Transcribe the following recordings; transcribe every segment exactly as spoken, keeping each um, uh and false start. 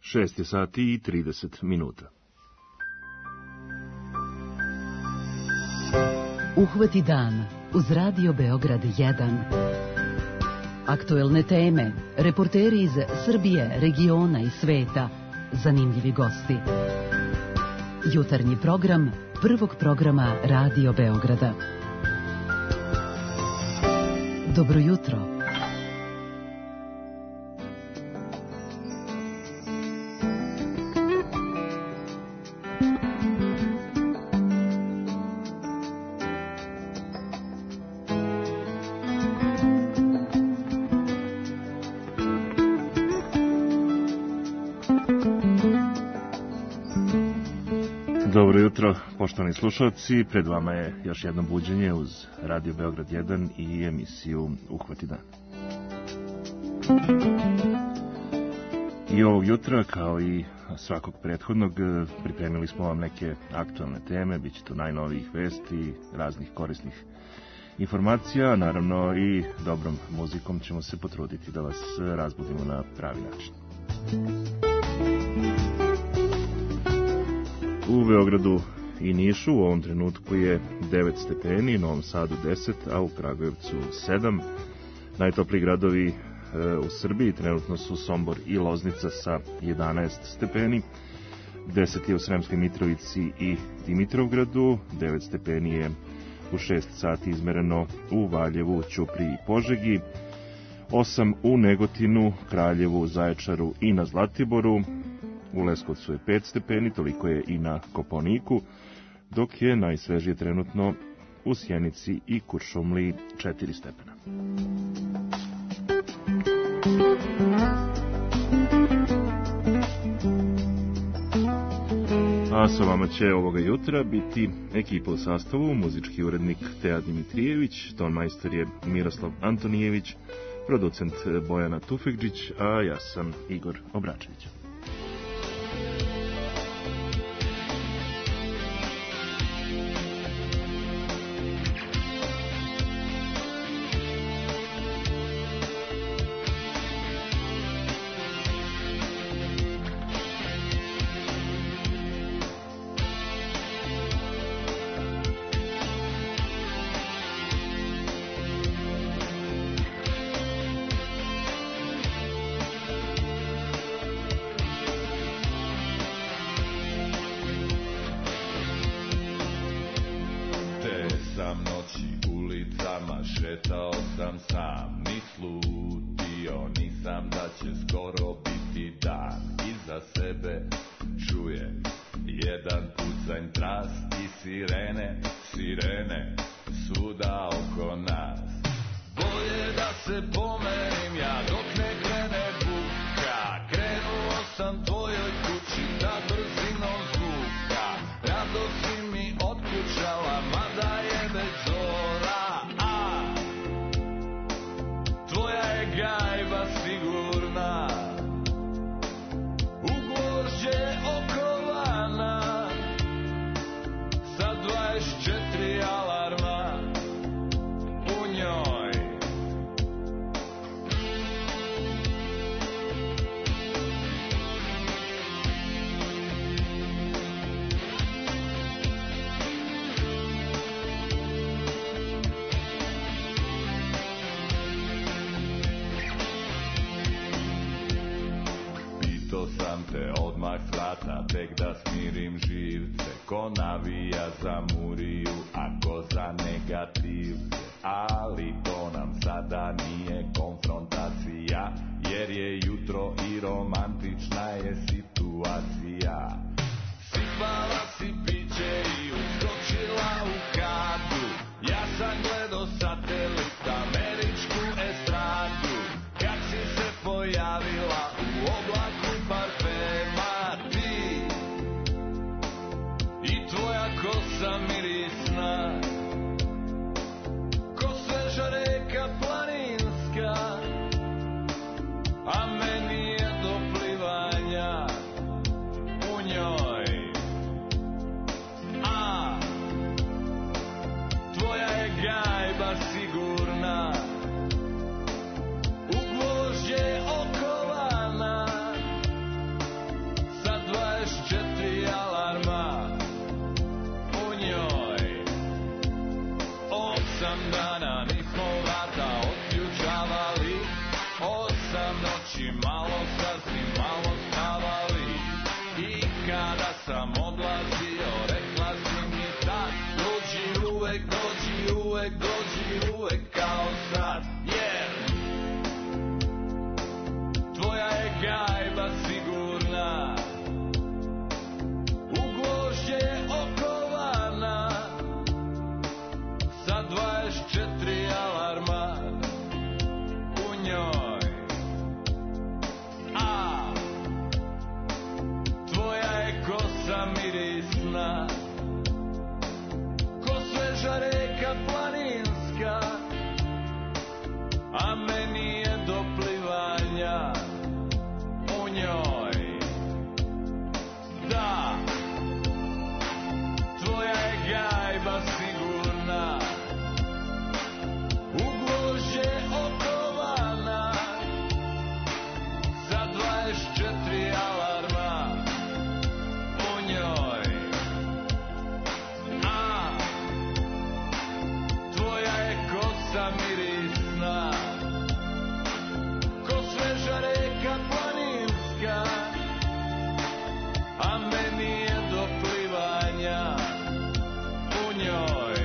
šest je sati i trideset minuta. Uhvati dan uz Radio Beograd jedan. Aktuelne teme, reporteri iz Srbije, regiona i sveta, zanimljivi gosti. Jutarnji program prvog programa Radio Beograda. Dobro jutro. Dobro jutro, poštovani slušalci, pred vama je još jedno buđenje uz Radio Beograd jedan i emisiju Uhvati dan. I ovog jutra, kao i svakog prethodnog, pripremili smo vam neke aktualne teme, bit će tu najnovijih vesti, raznih korisnih informacija, naravno i dobrom muzikom ćemo se potruditi da vas razbudimo na pravi način. U Beogradu i Nišu u ovom trenutku je devet stepeni, Novom Sadu deset, a u Kragujevcu sedam. Najtopliji gradovi e, u Srbiji trenutno su Sombor i Loznica sa jedanaest stepeni, deset je u Sremskoj Mitrovici i Dimitrovgradu, devet stepeni je u šest sati izmereno u Valjevu, Ćupriji i Požegi, osam u Negotinu, Kraljevu, Zaječaru i na Zlatiboru. U Leskovcu je pet stepeni, toliko je i na Kopaoniku, dok je najsvežije trenutno u Sjenici i Kuršumliji četiri stepena. A sa vama će ovoga jutra biti ekipa u sastavu, muzički urednik Teja Dimitrijević, ton majstor je Miroslav Antonijević, producent Bojana Tufekđić, a ja sam Igor Obračević. A meni je doplivaj moj, dođi uvek kao sad, jer tvoja je gajba sigurna, u gvožđe je okovana, sa dvadeset četiri alarma u njoj. A tvoja je kosa mirisna, ko sveža reka planinska, a meni je do plivanja u njoj. Da, tvoja je gajba sigurna, u gvožđe okovana, sa dvadeset četiri alarma u njoj. A tvoja je kosa mirisna, ko sveža reka planinska, a meni je do plivanja u njoj.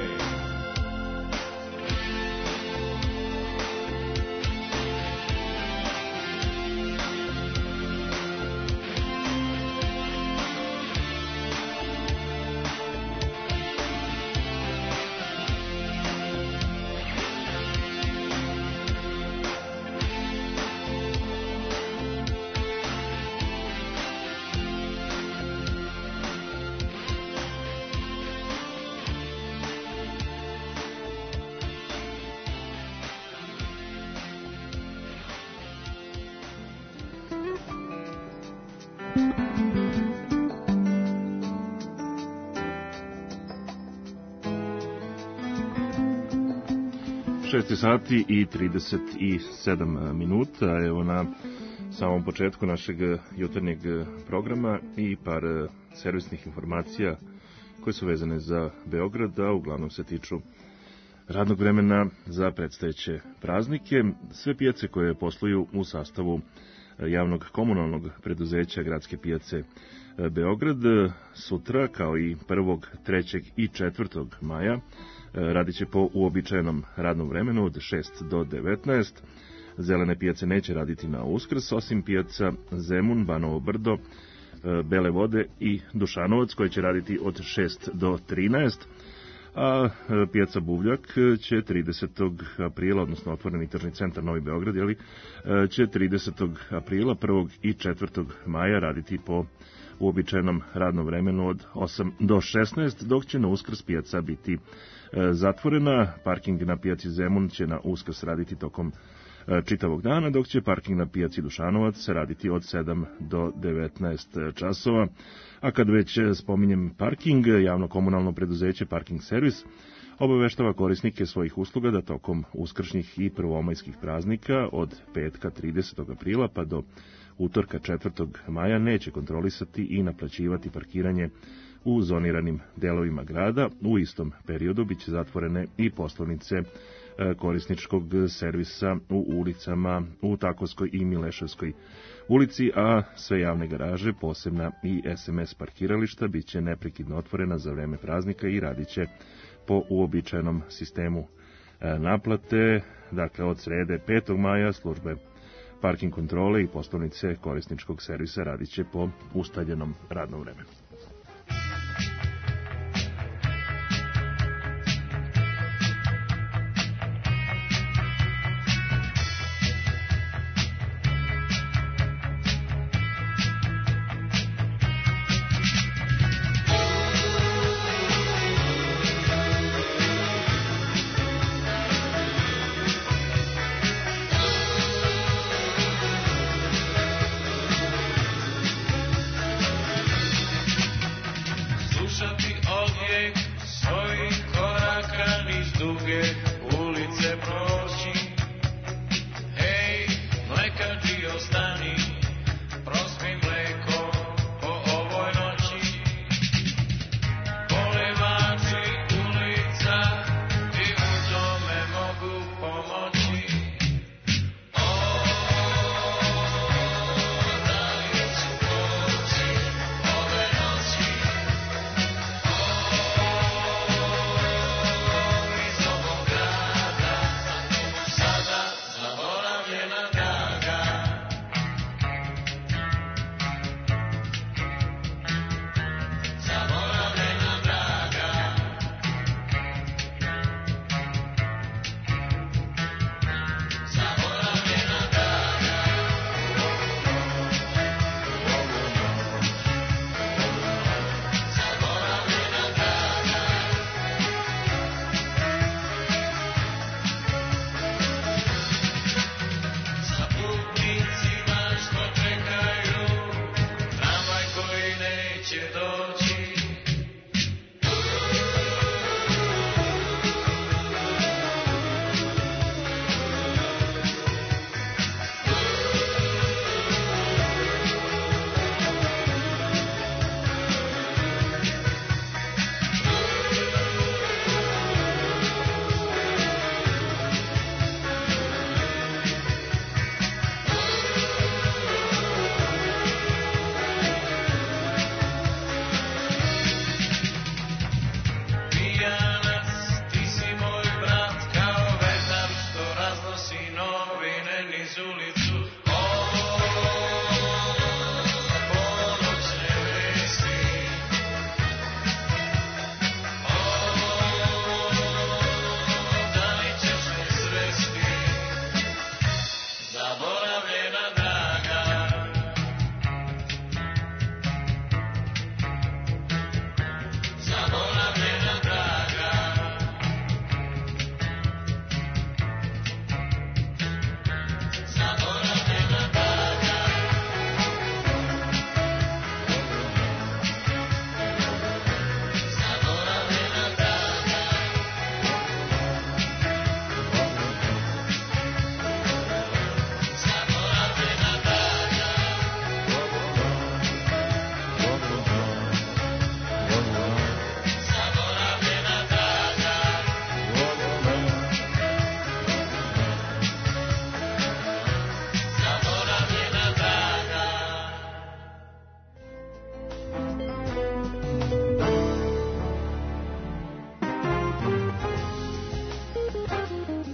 šest sati i trideset sedam minuta, evo na samom početku našeg jutarnjeg programa i par servisnih informacija koje su vezane za Beograd, a uglavnom se tiču radnog vremena za predstojeće praznike. Sve pijace koje posluju u sastavu javnog komunalnog preduzeća Gradske pijace Beograd sutra, kao i prvog, trećeg i četvrtog maja, radit će po uobičajenom radnom vremenu od šest do devetnaest. Zelene pijace neće raditi na Uskrs, osim pijaca Zemun, Banovo Brdo, Bele Vode i Dušanovac, koje će raditi od šest do trinaest. A pijaca Buvljak će tridesetog aprila, odnosno otvoreni tržni centar Novi Beograd, jeli, će tridesetog aprila, prvog i četvrtog maja raditi po uobičajenom radnom vremenu od osam do šesnaest, dok će na Uskrs pijaca biti zatvorena. Parking na pijaci Zemun će na Uskrs raditi tokom čitavog dana, dok će parking na pijaci Dušanovac raditi od sedam do devetnaest časova. A kad već spominjem parking, javno komunalno preduzeće Parking servis obaveštava korisnike svojih usluga da tokom uskršnjih i prvomajskih praznika od petka tridesetog aprila pa do utorka četvrtog maja neće kontrolisati i naplaćivati parkiranje u zoniranim delovima grada. U istom periodu biće zatvorene i poslovnice korisničkog servisa u ulicama u Takovskoj i Mileševskoj ulici, a sve javne garaže, posebna i es em es parkirališta, bit će neprekidno otvorena za vreme praznika i radit će po uobičajenom sistemu naplate. Dakle, od srede petog maja službe parking kontrole i poslovnice korisničkog servisa radit će po ustaljenom radnom vremenu.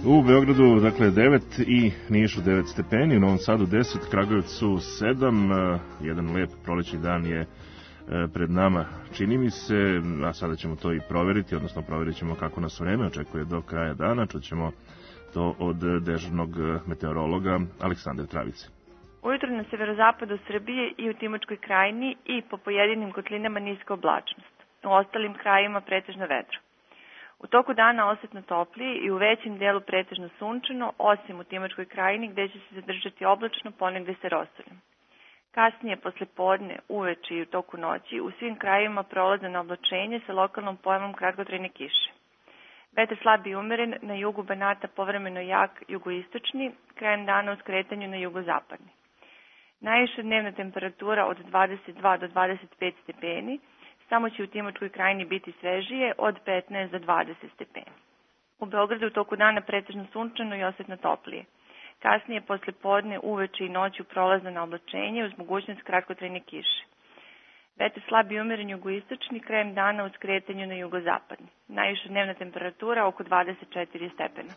U Beogradu, dakle, devet i Nišu devet stepeni, u Novom Sadu deset, Kragujevcu sedam, jedan lep prolećni dan je pred nama, čini mi se, a sada ćemo to i proveriti, odnosno proverit ćemo kako nas vreme očekuje do kraja dana, čućemo to od dežurnog meteorologa Aleksandra Travice. Ujutro na severozapadu Srbije i u Timočkoj krajini i po pojedinim kotlinama niska oblačnost. U ostalim krajima pretežno vedro. U toku dana osetno toplije i u većem delu pretežno sunčano, osim u Timočkoj krajini gde će se zadržati oblačno, ponegde se rosuljem. Kasnije, posle podne, uveče i u toku noći, u svim krajevima prolazno oblačenje sa lokalnom pojavom kratkotrajne kiše. Vetar slab i umeren, na jugu Banata povremeno jak jugoistočni, krajem dana u skretanju na jugozapadni. Najviša dnevna temperatura od dvadeset dva do dvadeset pet stepeni, samo će u Timočkoj krajini biti svežije od petnaest do dvadeset stepeni. U Beogradu u toku dana pretežno sunčano i osetno toplije. Kasnije, posle podne, uveče i noću prolazno na oblačenje uz mogućnost kratkotrajne kiše. Vetar slab i umeren jugoistočni, krajem dana u skretanju na jugozapadni. Najviša dnevna temperatura oko dvadeset četiri stepena.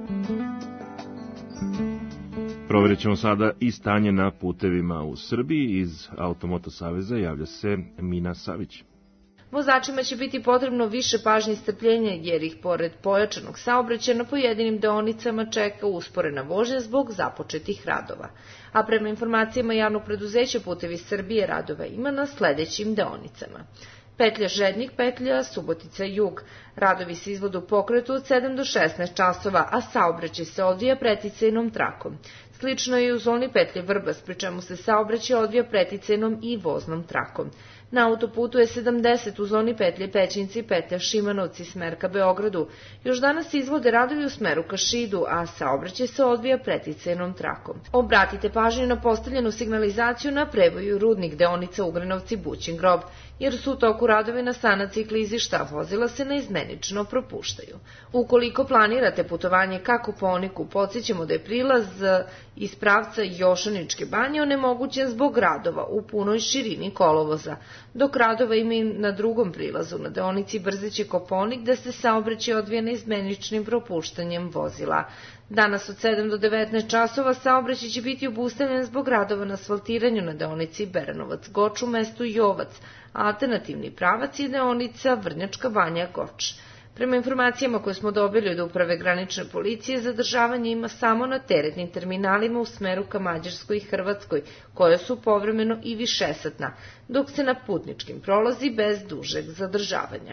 Proverit ćemo sada i stanje na putevima u Srbiji. Iz Automoto Saveza javlja se Mina Savić. Vozačima će biti potrebno više pažnje i strpljenja jer ih pored pojačanog saobraćaja na pojedinim deonicama čeka usporena vožnja zbog započetih radova. A prema informacijama javnog preduzeća Putevi Srbije radova ima na sledećim deonicama. Petlja Žednik, petlja Subotica Jug. Radovi se izvode u pokretu od sedam do šesnaest časova, a saobraćaj se odvija preticajnom trakom. Slično je i u zoni petlje Vrbas, pri čemu se saobraćaj odvija preticajnom i voznom trakom. Na autoputu je sedamdeset u zoni petlje Pećinci, petlja Šimanovci, smer ka Beogradu. Još danas se izvode radovi u smeru ka Šidu, a saobraćaj se odvija preticajnom trakom. Obratite pažnju na postavljenu signalizaciju na prevoju Rudnik, deonica Ugrinovci, Bućin grob, jer su u toku radovi na stanaci i klizišta, vozila se neizmenično propuštaju. Ukoliko planirate putovanje ka Kopaoniku, podsjećamo da je prilaz iz pravca Jošaničke banje onemogućen zbog radova u punoj širini kolovoza, dok radova ima i na drugom prilazu na deonici Brzeće Kopaonik gde se saobraćaj odvija neizmeničnim propuštanjem vozila. Danas od sedam do devetnaest časova saobraćaj će biti obustavljen zbog radova na asfaltiranju na deonici Beranovac-Goč u mestu Jovac, a alternativni pravac je deonica Vrnjačka banja-Goč. Prema informacijama koje smo dobili od Uprave granične policije, zadržavanje ima samo na teretnim terminalima u smeru ka Mađarskoj i Hrvatskoj, koje su povremeno i višesatna, dok se na putničkim prolazi bez dužeg zadržavanja.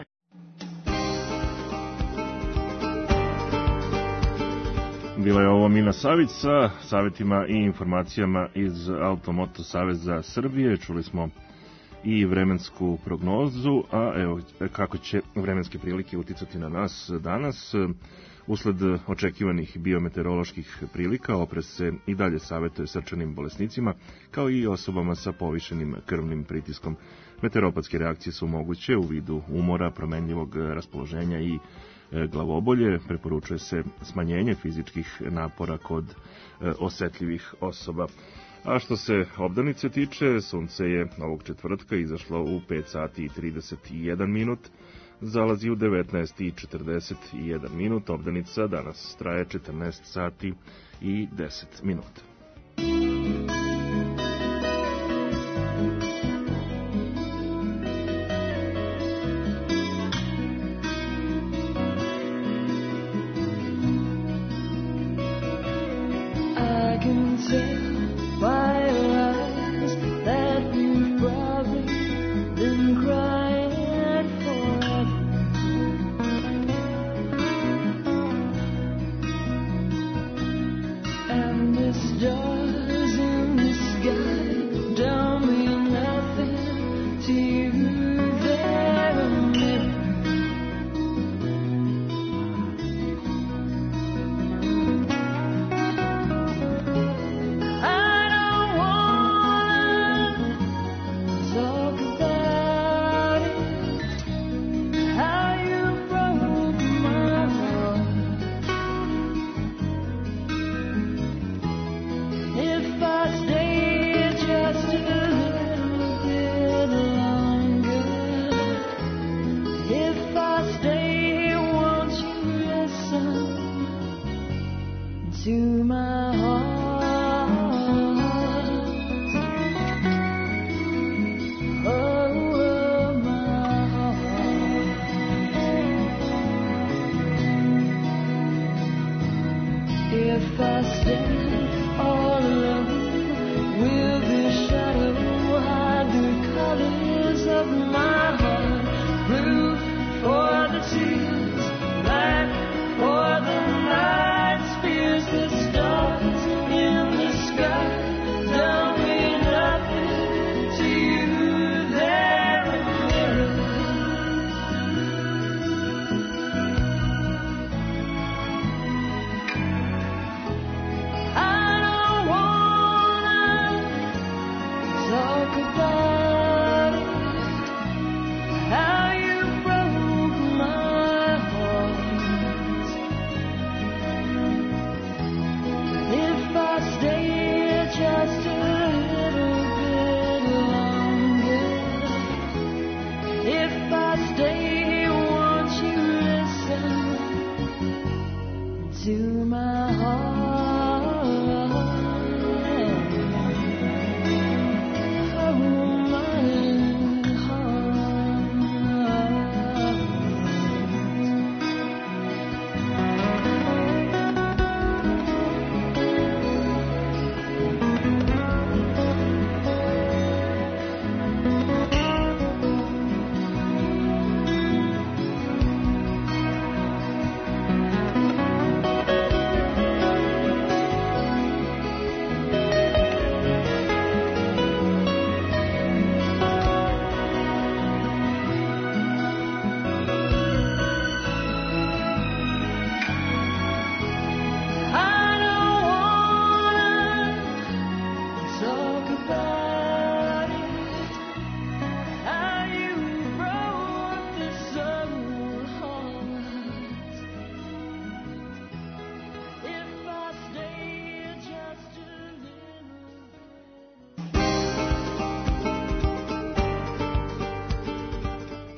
Bila je ovo Mina Savić sa savjetima i informacijama iz Automoto Saveza Srbije. Čuli smo i vremensku prognozu, a evo kako će vremenske prilike uticati na nas danas. Usled očekivanih biometeoroloških prilika opres se i dalje savjetuje srčanim bolesnicima, kao i osobama sa povišenim krvnim pritiskom. Meteoropatske reakcije su moguće u vidu umora, promenljivog raspoloženja i glavobolje. Preporučuje se smanjenje fizičkih napora kod osetljivih osoba. A što se obdanice tiče, sunce je ovog četvrtka izašlo u pet sati i trideset jedan minut, zalazi u devetnaest i četrdeset jedan minut, obdanica danas traje četrnaest sati i deset minuta. Just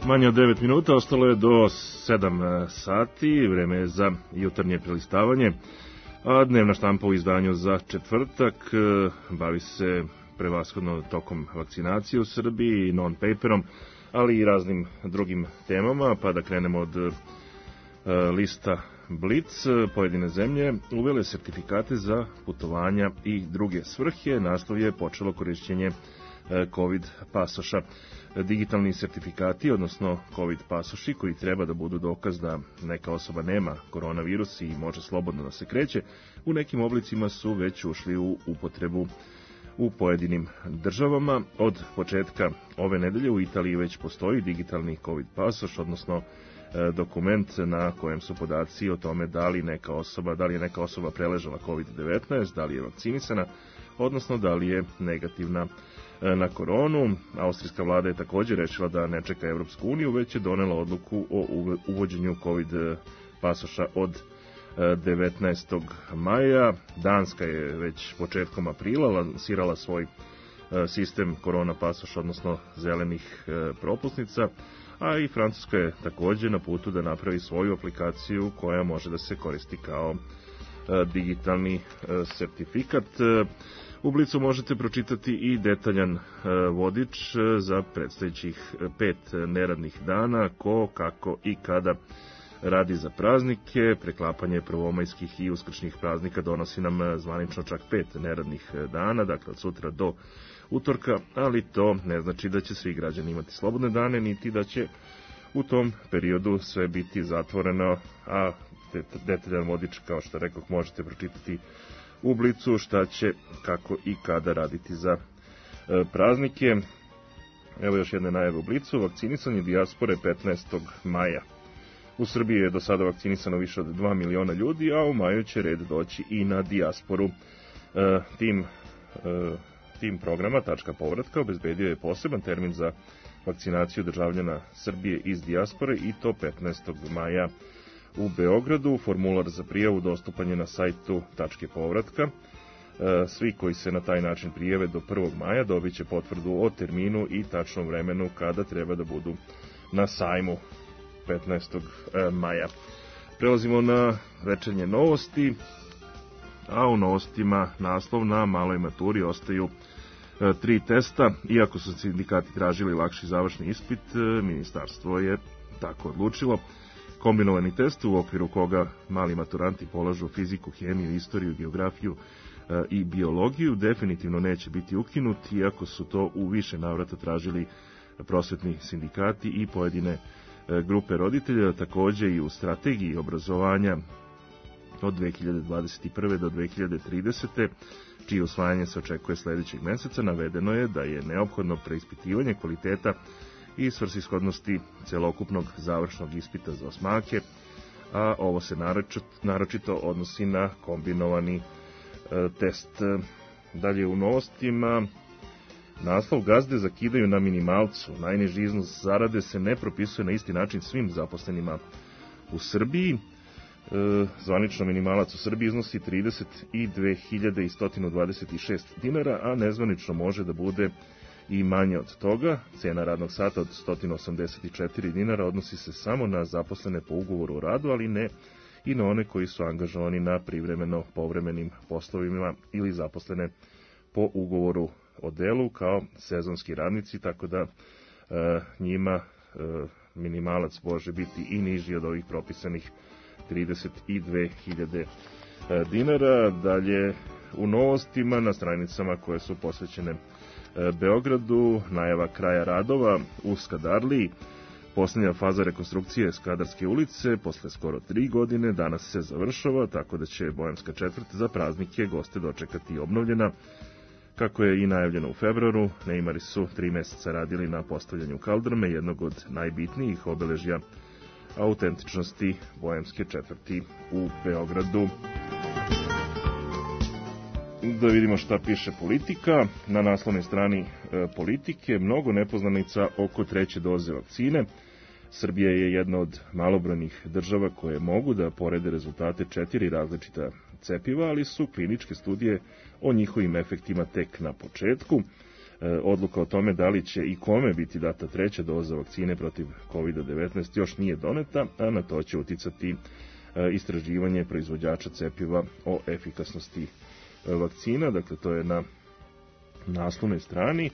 Manje od devet minuta, ostalo je do sedam sati, vreme je za jutarnje prelistavanje, a dnevna štampa u izdanju za četvrtak bavi se prevashodno tokom vakcinacije u Srbiji, non-paperom, ali i raznim drugim temama, pa da krenemo od e, lista Blic. Pojedine zemlje uvele sertifikate za putovanja i druge svrhe. Naslov je počelo korišćenje e, COVID pasoša. Digitalni sertifikati, odnosno COVID pasoši, koji treba da budu dokaz da neka osoba nema koronavirus i može slobodno da se kreće, u nekim oblicima su već ušli u upotrebu u pojedinim državama. Od početka ove nedelje u Italiji već postoji digitalni COVID pasoš, odnosno e, dokument na kojem su podaci o tome da li neka osoba, da li je neka osoba preležala COVID devetnaest, da li je vakcinisana, odnosno da li je negativna e, na koronu. Austrijska vlada je također rešila da ne čeka Evropsku uniju, već je donela odluku o uvođenju COVID pasoša od devetnaestog maja. Danska je već početkom aprila lansirala svoj sistem korona pasoš, odnosno zelenih propusnica, a i Francuska je također na putu da napravi svoju aplikaciju koja može da se koristi kao digitalni sertifikat. U Blicu možete pročitati i detaljan vodič za predstojećih pet neradnih dana, ko, kako i kada radi za praznike. Preklapanje prvomajskih i uskršnjih praznika donosi nam zvanično čak pet neradnih dana, dakle od sutra do utorka, ali to ne znači da će svi građani imati slobodne dane, niti da će u tom periodu sve biti zatvoreno, a detaljan vodič, kao što rekoh, možete pročitati u Blicu šta će, kako i kada raditi za praznike. Evo još jedne najave u Blicu. Vakcinisanje dijaspore petnaestog maja. U Srbiji je do sada vakcinisano više od dva miliona ljudi, a u maju će red doći i na dijasporu. E, tim, e, tim programa Tačka povratka obezbedio je poseban termin za vakcinaciju državljana Srbije iz dijaspore, i to petnaestog maja u Beogradu. Formular za prijavu dostupan je na sajtu Tačke povratka. E, svi koji se na taj način prijave do prvog maja dobit će potvrdu o terminu i tačnom vremenu kada treba da budu na sajmu petnaestog maja. Prelazimo na večernje novosti, a u novostima naslov: na maloj maturi ostaju e, tri testa. Iako su sindikati tražili lakši završni ispit, e, ministarstvo je tako odlučilo. Kombinovani test, u okviru koga mali maturanti polažu fiziku, hemiju, istoriju, geografiju e, i biologiju, definitivno neće biti ukinut, iako su to u više navrata tražili prosvetni sindikati i pojedine grupe roditelja. Također i u strategiji obrazovanja od dve hiljade dvadeset prve do dve hiljade tridesete, čije usvajanje se očekuje sledećeg meseca, navedeno je da je neophodno preispitivanje kvaliteta i svrsishodnosti celokupnog završnog ispita za osmake, a ovo se naročito odnosi na kombinovani e, test. Dalje u novostima, naslov: gazde zakidaju na minimalcu. Najniži iznos zarade se ne propisuje na isti način svim zaposlenima u Srbiji. E, zvanično minimalac u Srbiji iznosi trideset dve hiljade sto dvadeset šest dinara, a nezvanično može da bude i manje od toga. Cena radnog sata od sto osamdeset četiri dinara odnosi se samo na zaposlene po ugovoru o radu, ali ne i na one koji su angažovani na privremeno povremenim poslovima ili zaposlene po ugovoru o delu kao sezonski radnici, tako da e, njima e, minimalac može biti i niži od ovih propisanih trideset dve hiljade e, dinara. Dalje u novostima na stranicama koje su posvećene e, Beogradu, najava kraja radova u Skadarliji. Posljednja faza rekonstrukcije Skadarske ulice posle skoro tri godine danas se završava, tako da će Bojemska četvrt za praznike goste dočekati obnovljena. Kako je i najavljeno u februaru, neimari su tri meseca radili na postavljanju kaldrme, jednog od najbitnijih obeležja autentičnosti Bojemske četvrti u Beogradu. Da vidimo šta piše Politika. Na naslovnoj strani e, Politike mnogo nepoznanica oko treće doze vakcine. Srbija je jedna od malobrojnih država koje mogu da porede rezultate četiri različita cepiva, ali su kliničke studije o njihovim efektima tek na početku. Odluka o tome da li će i kome biti data treća doza vakcine protiv kovid devetnaest još nije doneta, a na to će uticati istraživanje proizvođača cepiva o efikasnosti vakcina. Dakle, to je na naslovnoj strani.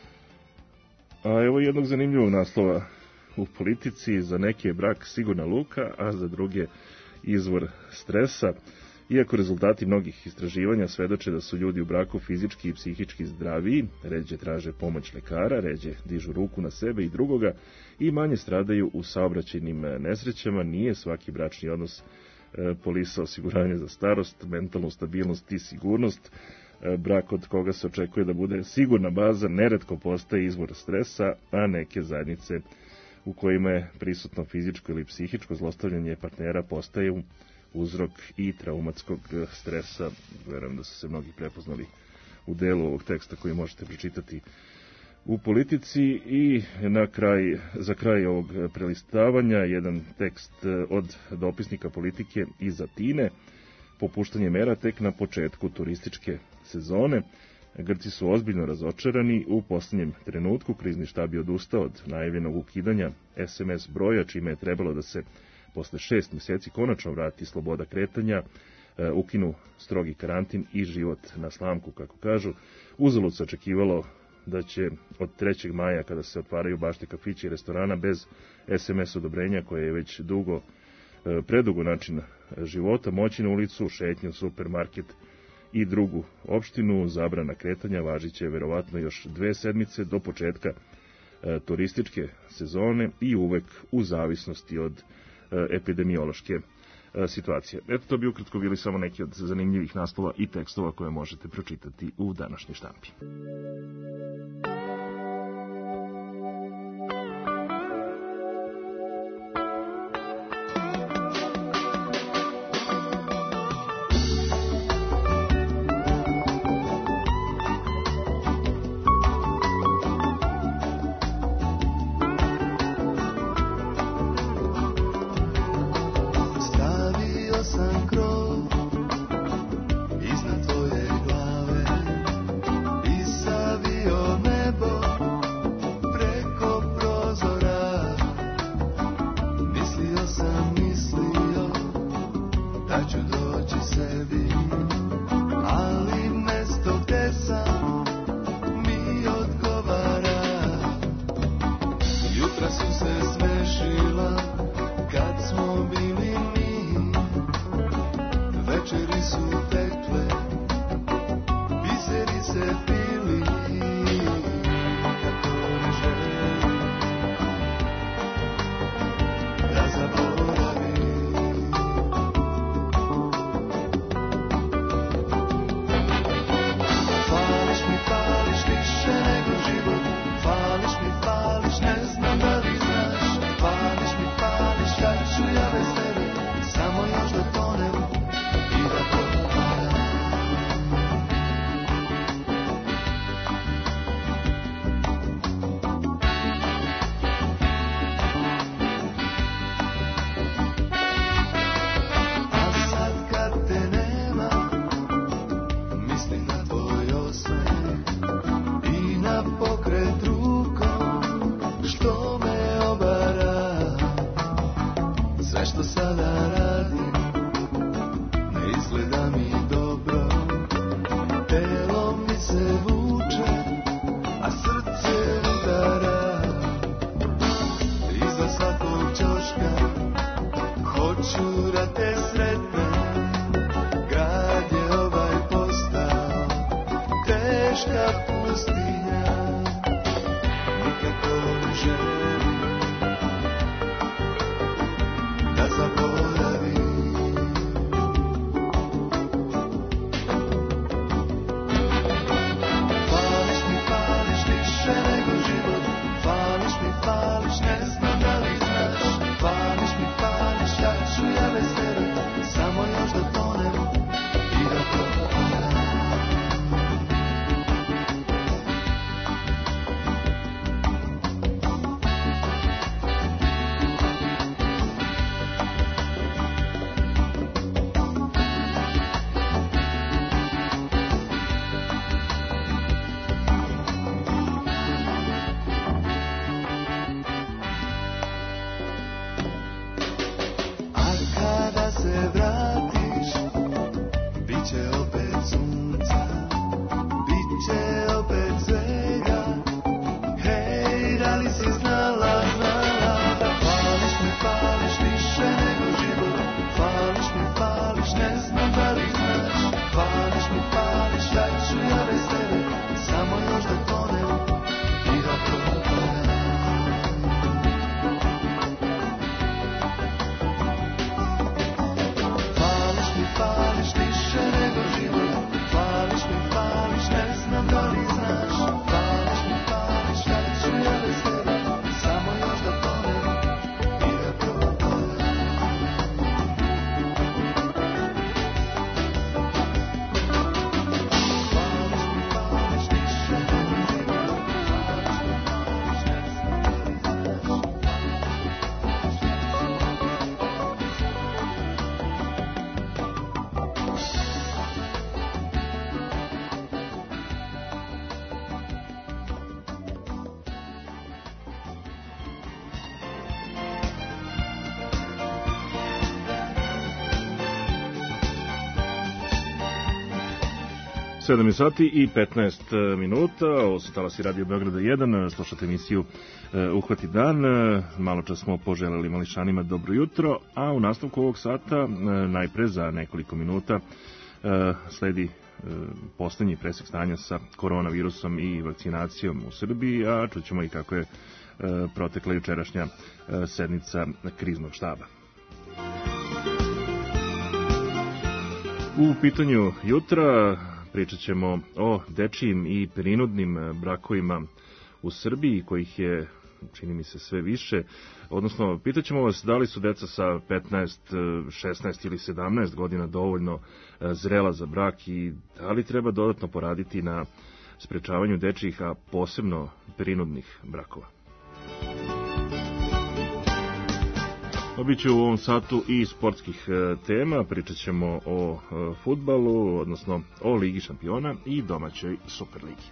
A evo jednog zanimljivog naslova u politici. Za neke je brak sigurna luka, a za druge izvor stresa. Iako rezultati mnogih istraživanja svedoče da su ljudi u braku fizički i psihički zdraviji, ređe traže pomoć lekara, ređe dižu ruku na sebe i drugoga i manje stradaju u saobraćajnim nesrećama, nije svaki bračni odnos polisa osiguranja za starost, mentalnu stabilnost i sigurnost. Brak od koga se očekuje da bude sigurna baza neretko postaje izvor stresa, a neke zajednice u kojima je prisutno fizičko ili psihičko zlostavljanje partnera postaju uzrok i traumatskog stresa. Verujem da su se mnogi prepoznali u delu ovog teksta koji možete pročitati u Politici. I na kraj, za kraj ovog prelistavanja jedan tekst od dopisnika Politike iz Atine. Popuštanje mera tek na početku turističke sezone. Grci su ozbiljno razočarani. U posljednjem trenutku krizni štab je odustao od najavljenog ukidanja es em es broja, čime je trebalo da se posle šest mjeseci konačno vrati sloboda kretanja, ukinu strogi karantin i život na slamku, kako kažu. Uzalud se očekivalo da će od trećeg maja, kada se otvaraju bašte kafići i restorana bez es em es odobrenja, koje je već dugo, predugo način života, moći na ulicu, šetnju, supermarket i drugu opštinu. Zabrana kretanja važit će verovatno još dve sedmice do početka turističke sezone i uvek u zavisnosti od epidemiološke situacije. Eto, to bi ukratko bili samo neki od zanimljivih naslova i tekstova koje možete pročitati u današnjoj štampi. Samo sedam sati i petnaest minuta, ovo su talasi Radio Beograda jedan, slušate emisiju uh, Uhvati dan, uh, malo čas smo poželjeli mališanima dobro jutro, a u nastavku ovog sata, uh, najpre za nekoliko minuta, uh, sledi uh, poslednji presek stanja sa koronavirusom i vakcinacijom u Srbiji, a čućemo i kako je uh, protekla jučerašnja uh, sednica kriznog štaba. U pitanju jutra pričat ćemo o dečijim i prinudnim brakovima u Srbiji, kojih je, čini mi se, sve više. Odnosno, pitat ćemo vas da li su deca sa petnaest, šesnaest ili sedamnaest godina dovoljno zrela za brak i da li treba dodatno poraditi na sprečavanju dečijih, a posebno prinudnih brakova. Biće u ovom satu i sportskih tema, pričat ćemo o fudbalu, odnosno o Ligi šampiona i domaćoj Superligi.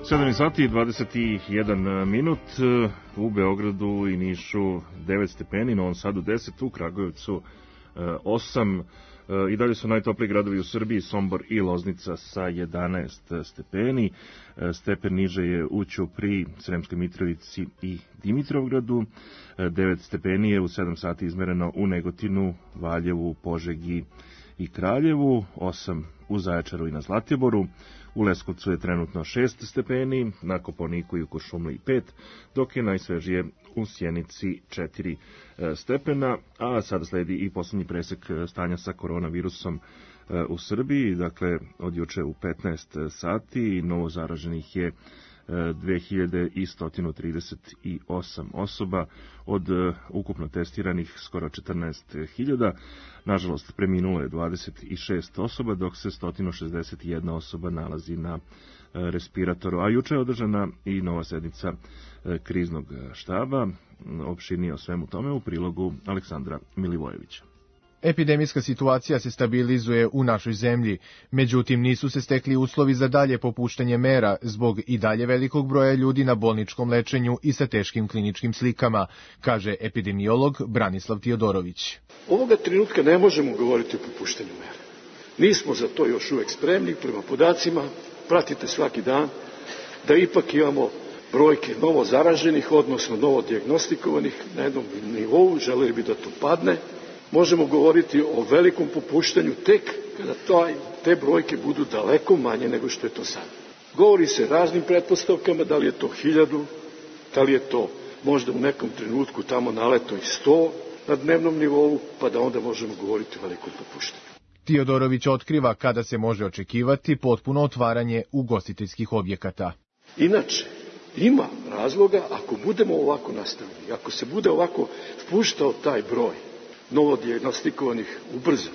sedam sati i dvadeset jedan minut, u Beogradu i Nišu devet stepeni, Novom Sadu deset, u Kragujevcu osam. I dalje su najtopliji gradovi u Srbiji, Sombor i Loznica sa jedanaest stepeni. Stepen niže je u Ćupriji, Sremskoj Mitrovici i Dimitrovgradu. devet stepeni je u sedam sati izmereno u Negotinu, Valjevu, Požegi i Kraljevu, osam u Zaječaru i na Zlatiboru. U Leskovcu je trenutno šest stepeni, na Kopaoniku i u Kuršumliji pet, dok je najsvežije u Sjenici četiri stepena, a sada sledi i poslednji presek stanja sa koronavirusom u Srbiji. Dakle, od juče u petnaest sati novo zaraženih je dve hiljade sto trideset osam osoba, od ukupno testiranih skoro četrnaest hiljada. Nažalost, preminulo je dvadeset šest osoba, dok se sto šezdeset jedna osoba nalazi na respiratoru. A juče je održana i nova sednica kriznog štaba. Opširnije o svemu tome u prilogu Aleksandra Milivojevića. Epidemijska situacija se stabilizuje u našoj zemlji, međutim nisu se stekli uslovi za dalje popuštanje mera zbog i dalje velikog broja ljudi na bolničkom lečenju i sa teškim kliničkim slikama, kaže epidemiolog Branislav Tiodorović. Ovoga trenutka ne možemo govoriti o popuštanju mera. Nismo za to još uvek spremni, prema podacima, pratite svaki dan, da ipak imamo brojke novo zaraženih, odnosno novo dijagnostikovanih na jednom nivou, želeli bi da to padne. Možemo govoriti o velikom popuštanju tek kada taj, te brojke budu daleko manje nego što je to sad. Govori se raznim pretpostavkama, da li je to hiljadu, da li je to možda u nekom trenutku tamo naleto i sto na dnevnom nivou, pa da onda možemo govoriti o velikom popuštanju. Tiodorović otkriva kada se može očekivati potpuno otvaranje ugostiteljskih objekata. Inače, ima razloga ako budemo ovako nastavili, ako se bude ovako spuštao taj broj novo dijagnostikovanih ubrzano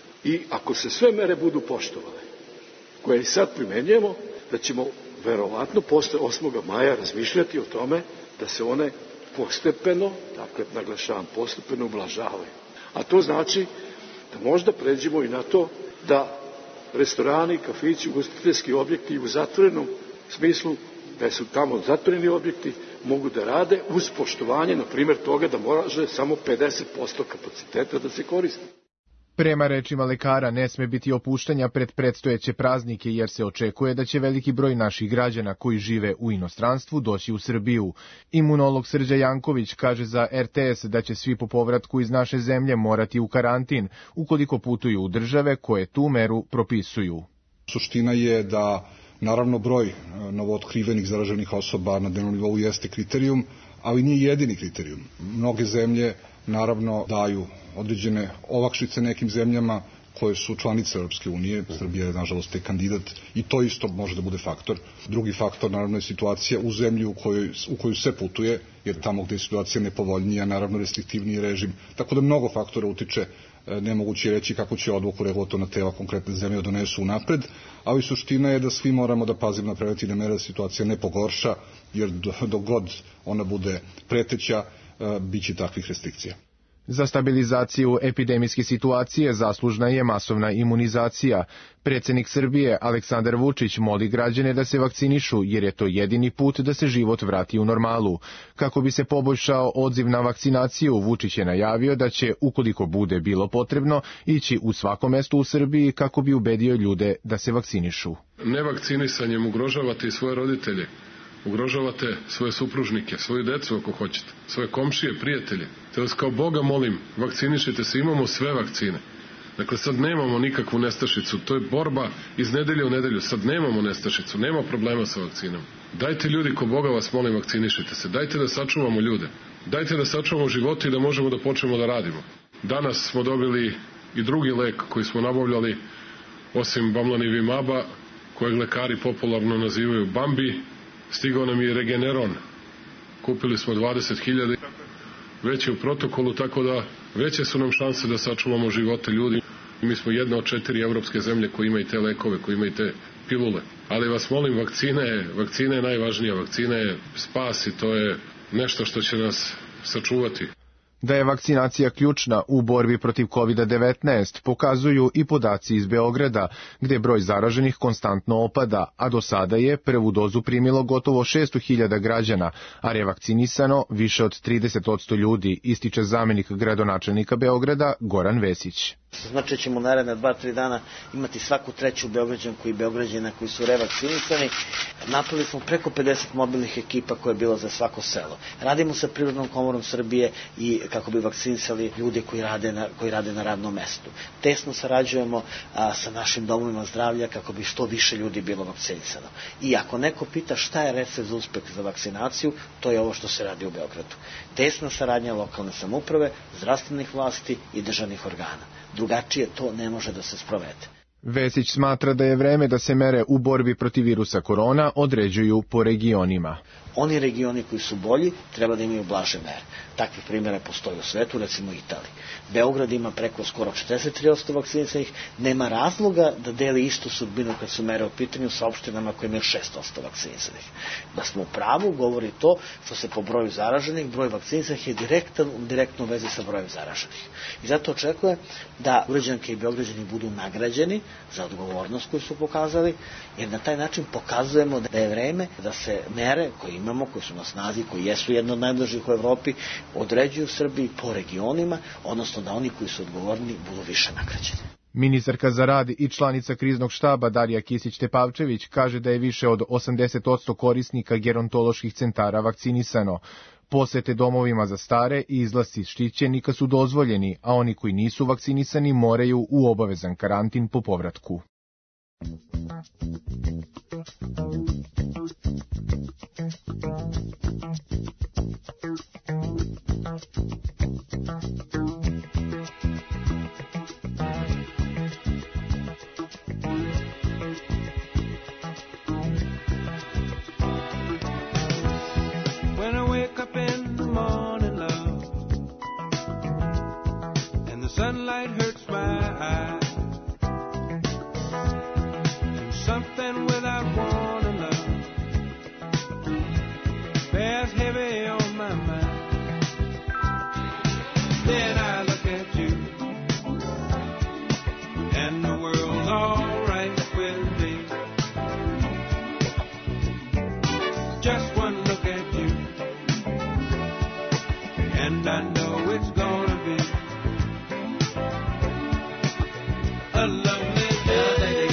i ako se sve mere budu poštovale, koje i sad primenjujemo, da ćemo verovatno posle osmog maja razmišljati o tome da se one postepeno, dakle naglašavam postepeno, ublažavaju. A to znači da možda pređemo i na to da restorani, kafići, ugostiteljski objekti u zatvorenom smislu, da su tamo zatvoreni objekti, mogu da rade uz poštovanje, na primjer, toga da može samo pedeset posto kapaciteta da se koristi. Prema rečima lekara, ne sme biti opuštanja pred predstojeće praznike, jer se očekuje da će veliki broj naših građana koji žive u inostranstvu doći u Srbiju. Imunolog Srđa Janković kaže za er te es da će svi po povratku iz naše zemlje morati u karantin, ukoliko putuju u države koje tu meru propisuju. Suština je da naravno broj novootkrivenih zaraženih osoba na dnevnom nivou jeste kriterijum, ali nije jedini kriterijum. Mnoge zemlje naravno daju određene olakšice nekim zemljama koje su članice Europske unije. Srbija je nažalost je kandidat i to isto može da bude faktor. Drugi faktor naravno je situacija u zemlji u kojoj, u koju se putuje, jer tamo gde je situacija nepovoljnija, naravno restriktivniji režim. Tako da mnogo faktora utiče, nemoguće reći kako će odluku regulatorna tela konkretne zemlje donesu unapred, ali suština je da svi moramo da pazimo na preventivne mere da situacija ne pogorša, jer dok god ona bude preteća, bit će takvih restrikcija. Za stabilizaciju epidemijske situacije zaslužna je masovna imunizacija. Predsednik Srbije Aleksandar Vučić moli građane da se vakcinišu, jer je to jedini put da se život vrati u normalu. Kako bi se poboljšao odziv na vakcinaciju, Vučić je najavio da će, ukoliko bude bilo potrebno, ići u svako mesto u Srbiji kako bi ubedio ljude da se vakcinišu. Nevakcinisanjem ugrožavate i svoje roditelje. Ugrožavate svoje supružnike, svoju decu ako hoćete, svoje komšije, prijatelje. Te vas kao Boga molim, vakcinišite se, imamo sve vakcine. Dakle, sad nemamo nikakvu nestašicu, to je borba iz nedelje u nedelju, sad nemamo nestašicu, nema problema sa vakcinom. Dajte ljudi, ko Boga vas molim, vakcinišite se, dajte da sačuvamo ljude, dajte da sačuvamo živote i da možemo da počnemo da radimo. Danas smo dobili i drugi lek koji smo nabavljali, osim Bamlanivimaba, kojeg lekari popularno nazivaju Bambi. Stigao nam je Regeneron, kupili smo dvadeset hiljada, već je u protokolu, tako da veće su nam šanse da sačuvamo živote ljudi. Mi smo jedna od četiri evropske zemlje koji imaju te lekove, koji imaju te pilule. Ali vas molim, vakcina je, vakcina je najvažnija, vakcina je spas i to je nešto što će nas sačuvati. Da je vakcinacija ključna u borbi protiv kovid devetnaest pokazuju i podaci iz Beograda, gde broj zaraženih konstantno opada, a do sada je prvu dozu primilo gotovo šesto hiljada građana, a revakcinisano više od trideset posto ljudi, ističe zamenik gradonačelnika Beograda Goran Vesić. Znači ćemo naredne dva tri dana imati svaku treću Beograđanku i Beograđana koji su revakcinisani. Napravili smo preko pedeset mobilnih ekipa koje je bilo za svako selo. Radimo sa Privrednom komorom Srbije i kako bi vakcinisali ljude koji rade na, koji rade na radnom mestu. Tesno sarađujemo a, sa našim domovima zdravlja kako bi što više ljudi bilo vakcinisano. I ako neko pita šta je recept za uspeh za vakcinaciju, to je ovo što se radi u Beogradu. Tesna saradnja lokalne samouprave, zdravstvenih vlasti i državnih organa. Drugačije to ne može da se sprovede. Vesić smatra da je vreme da se mere u borbi protiv virusa korona određuju po regionima. Oni regioni koji su bolji treba da imaju blaže mere. Takvih primjera postoji u svetu, recimo u Italiji. Beograd ima preko skoro četrdeset tri posto vakcinisanih, nema razloga da deli istu sudbinu kad su mere u pitanju sa opštinama koje imaju šest posto vakcinisanih. Da smo u pravu govori to što se po broju zaraženih, broj vakcinisanih je direktan, direktno u vezi sa brojem zaraženih. I zato očekujem da Beograđanke i Beograđani budu nagrađeni za odgovornost koju su pokazali, jer na taj način pokazujemo da je vreme da se mere koje imamo, koje su na snazi, koji jesu jedno od najblažih u Evropi, određuju u Srbiji po regionima, odnosno da oni koji su odgovorni budu više nagrađeni. Ministarka za rad i članica kriznog štaba Darija Kisić-Tepavčević kaže da je više od osamdeset posto korisnika gerontoloških centara vakcinisano. Posete domovima za stare i izlasci štićenika su dozvoljeni, a oni koji nisu vakcinisani moraju u obavezan karantin po povratku. Sunlight hurts my eyes, and something without warning love bears heavy on my mind. Then I look at you, and the world's all right with me. Just one look at you, and I know it's gonna be a lovely day.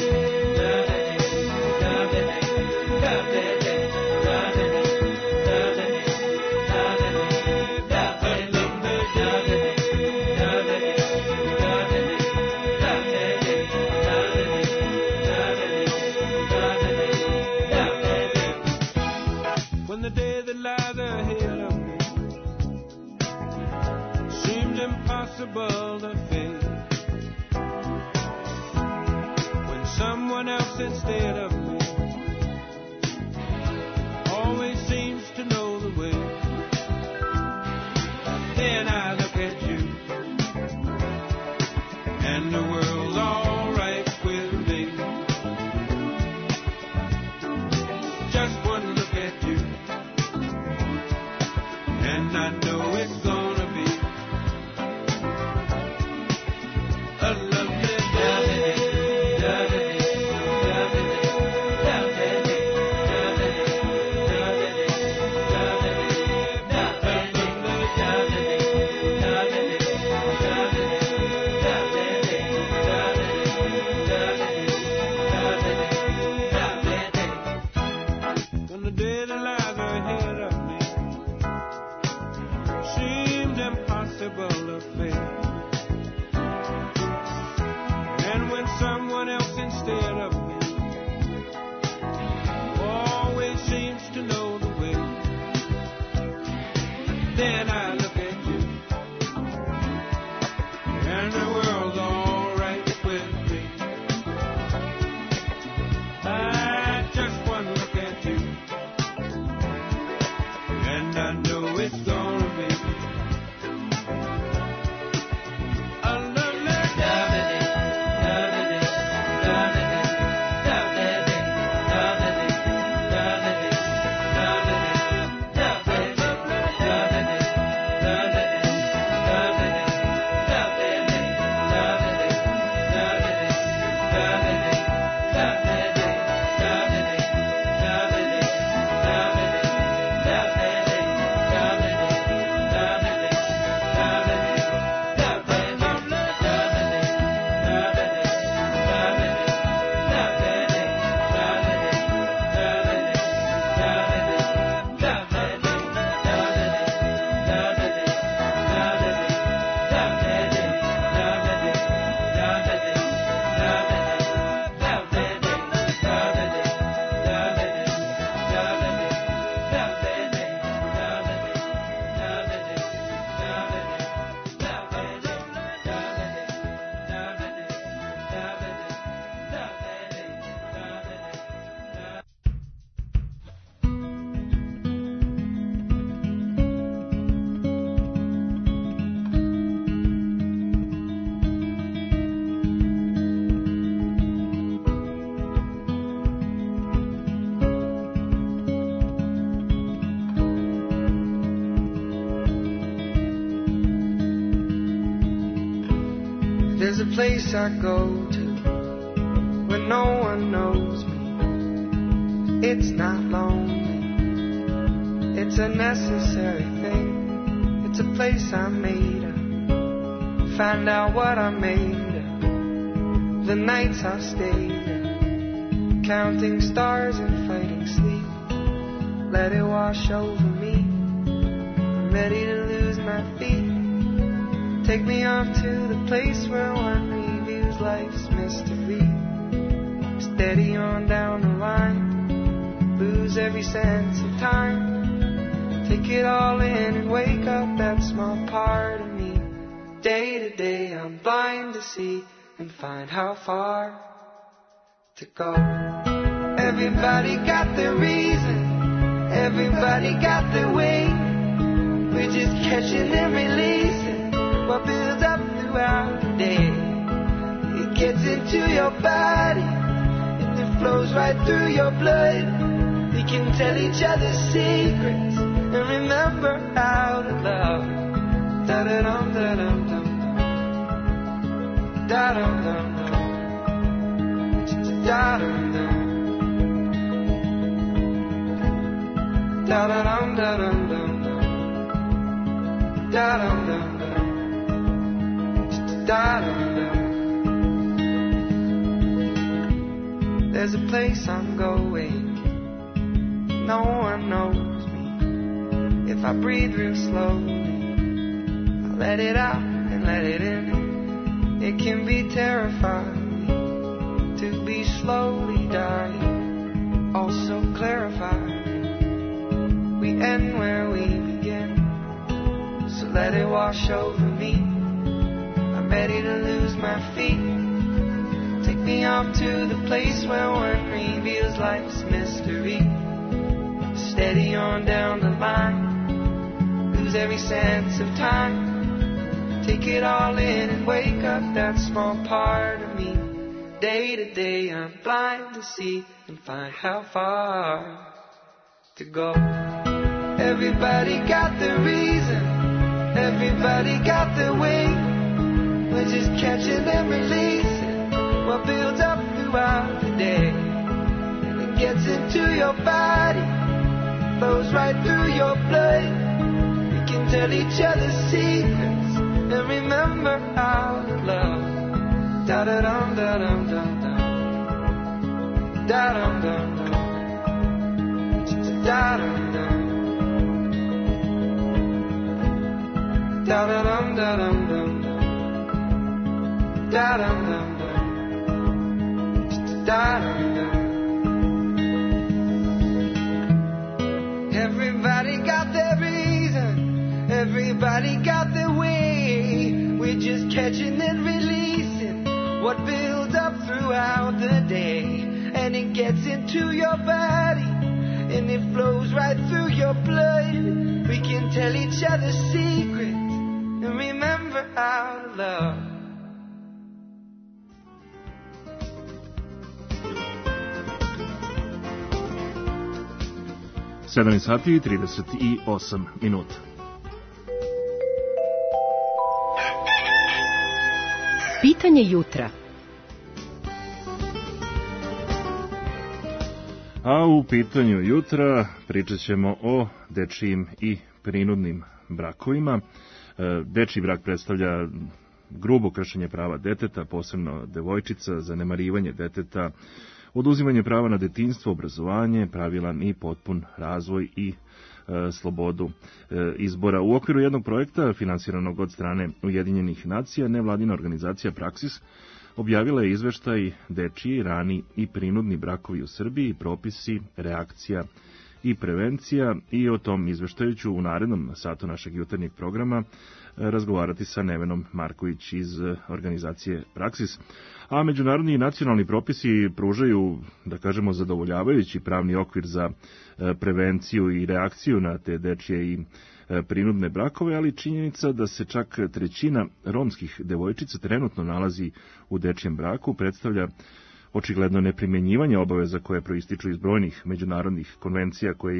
When the day that lies ahead of me seems impossible to face, someone else instead of me always seems to know the way. Then I look at you, and the world's all right with me. Just one look at you, and I know it's gonna be a lovely day. And when someone else instead of me always seems to know the way, then I look at you, and the world's all right with me. I just one look at you, and I know it's gonna be There's a place I go to when no one knows me. It's not lonely, it's a necessary thing. It's a place I made up, find out what I made of. The nights I've stayed up, counting stars and fighting sleep. Let it wash over me, I'm ready to lose my feet. Take me off to the place where one reviews life's mystery. Steady on down the line, lose every sense of time. Take it all in and wake up that small part of me. Day to day I'm blind to see and find how far to go. Everybody got their reason, everybody got their way. We're just catching and releasing what builds up throughout the day. It gets into your body and it flows right through your blood. We can tell each other secrets and remember how to love. Da-da-dum, da-dum, dum, da-dum, dum, dum, da-dum, dum, da-da-dum, da-dum, dum, da-dum, dum, dum, da-dum, dum. There's a place I'm going, no one knows me. If I breathe real slowly, I'll let it out and let it in. It can be terrifying to be slowly dying, also clarifying. We end where we begin, so let it wash over me. I'm ready to lose my feet. Take me off to the place where one reveals life's mystery. Steady on down the line, lose every sense of time. Take it all in and wake up that small part of me. Day to day I'm blind to see and find how far to go. Everybody got their reason, everybody got their way. We're just catching and releasing what builds up throughout the day. And it gets into your body, flows right through your blood. We can tell each other secrets and remember how to love. Da-da-dum, da-dum, dum, dum, da-dum, dum, dum, da-dum, dum, da-da-dum, da-dum, dum, dum, da-dum, dum, dum, da-dum, dum. Everybody got their reason, everybody got their way. We're just catching and releasing what builds up throughout the day. And it gets into your body and it flows right through your blood. We can tell each other secrets and remember how to love. sedam sati i trideset osam minuta. Pitanje jutra. A u pitanju jutra pričat ćemo o dečijim i prinudnim brakovima. Dečiji brak predstavlja grubo kršenje prava deteta, posebno devojčica, zanemarivanje deteta, oduzimanje prava na detinjstvo, obrazovanje, pravilan i potpun razvoj i e, slobodu e, izbora. U okviru jednog projekta finansiranog od strane Ujedinjenih nacija, nevladina organizacija Praksis objavila je izveštaj dečiji, rani i prinudni brakovi u Srbiji, propisi, reakcija i prevencija, i o tom izveštaju ću u narednom satu našeg jutarnjeg programa razgovarati sa Nevenom Marković iz organizacije Praksis. A međunarodni i nacionalni propisi pružaju, da kažemo, zadovoljavajući pravni okvir za prevenciju i reakciju na te dečije i prinudne brakove, ali činjenica da se čak trećina romskih devojčica trenutno nalazi u dečijem braku predstavlja očigledno neprimjenjivanje obaveza koje proističu iz brojnih međunarodnih konvencija koje je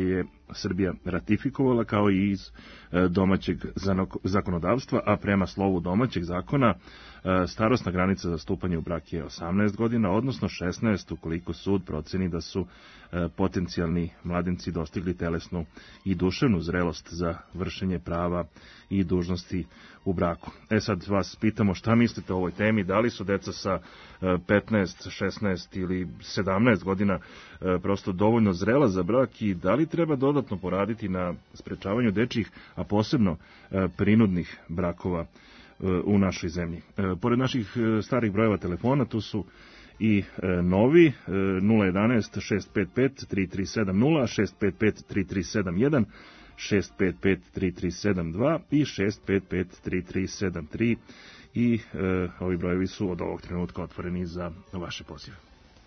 Srbija ratifikovala kao i iz domaćeg zakonodavstva, a prema slovu domaćeg zakona starosna granica za stupanje u brak je osamnaest godina, odnosno šesnaest ukoliko sud proceni da su potencijalni mladenci dostigli telesnu i duševnu zrelost za vršenje prava i dužnosti u braku. E sad vas pitamo šta mislite o ovoj temi, da li su deca sa petnaest, šesnaest ili sedamnaest godina prosto dovoljno zrela za brak i da li treba dodatno poraditi na sprečavanju dečjih, a posebno prinudnih brakova u našoj zemlji. Pored naših starih brojeva telefona, tu su i novi nula jedanaest šest pet pet tri tri sedam nula, šest pet pet tri tri sedam jedan, šest pet pet tri tri sedam dva i šest pet pet tri tri sedam tri i e, ovi brojevi su od ovog trenutka otvoreni za vaše pozive.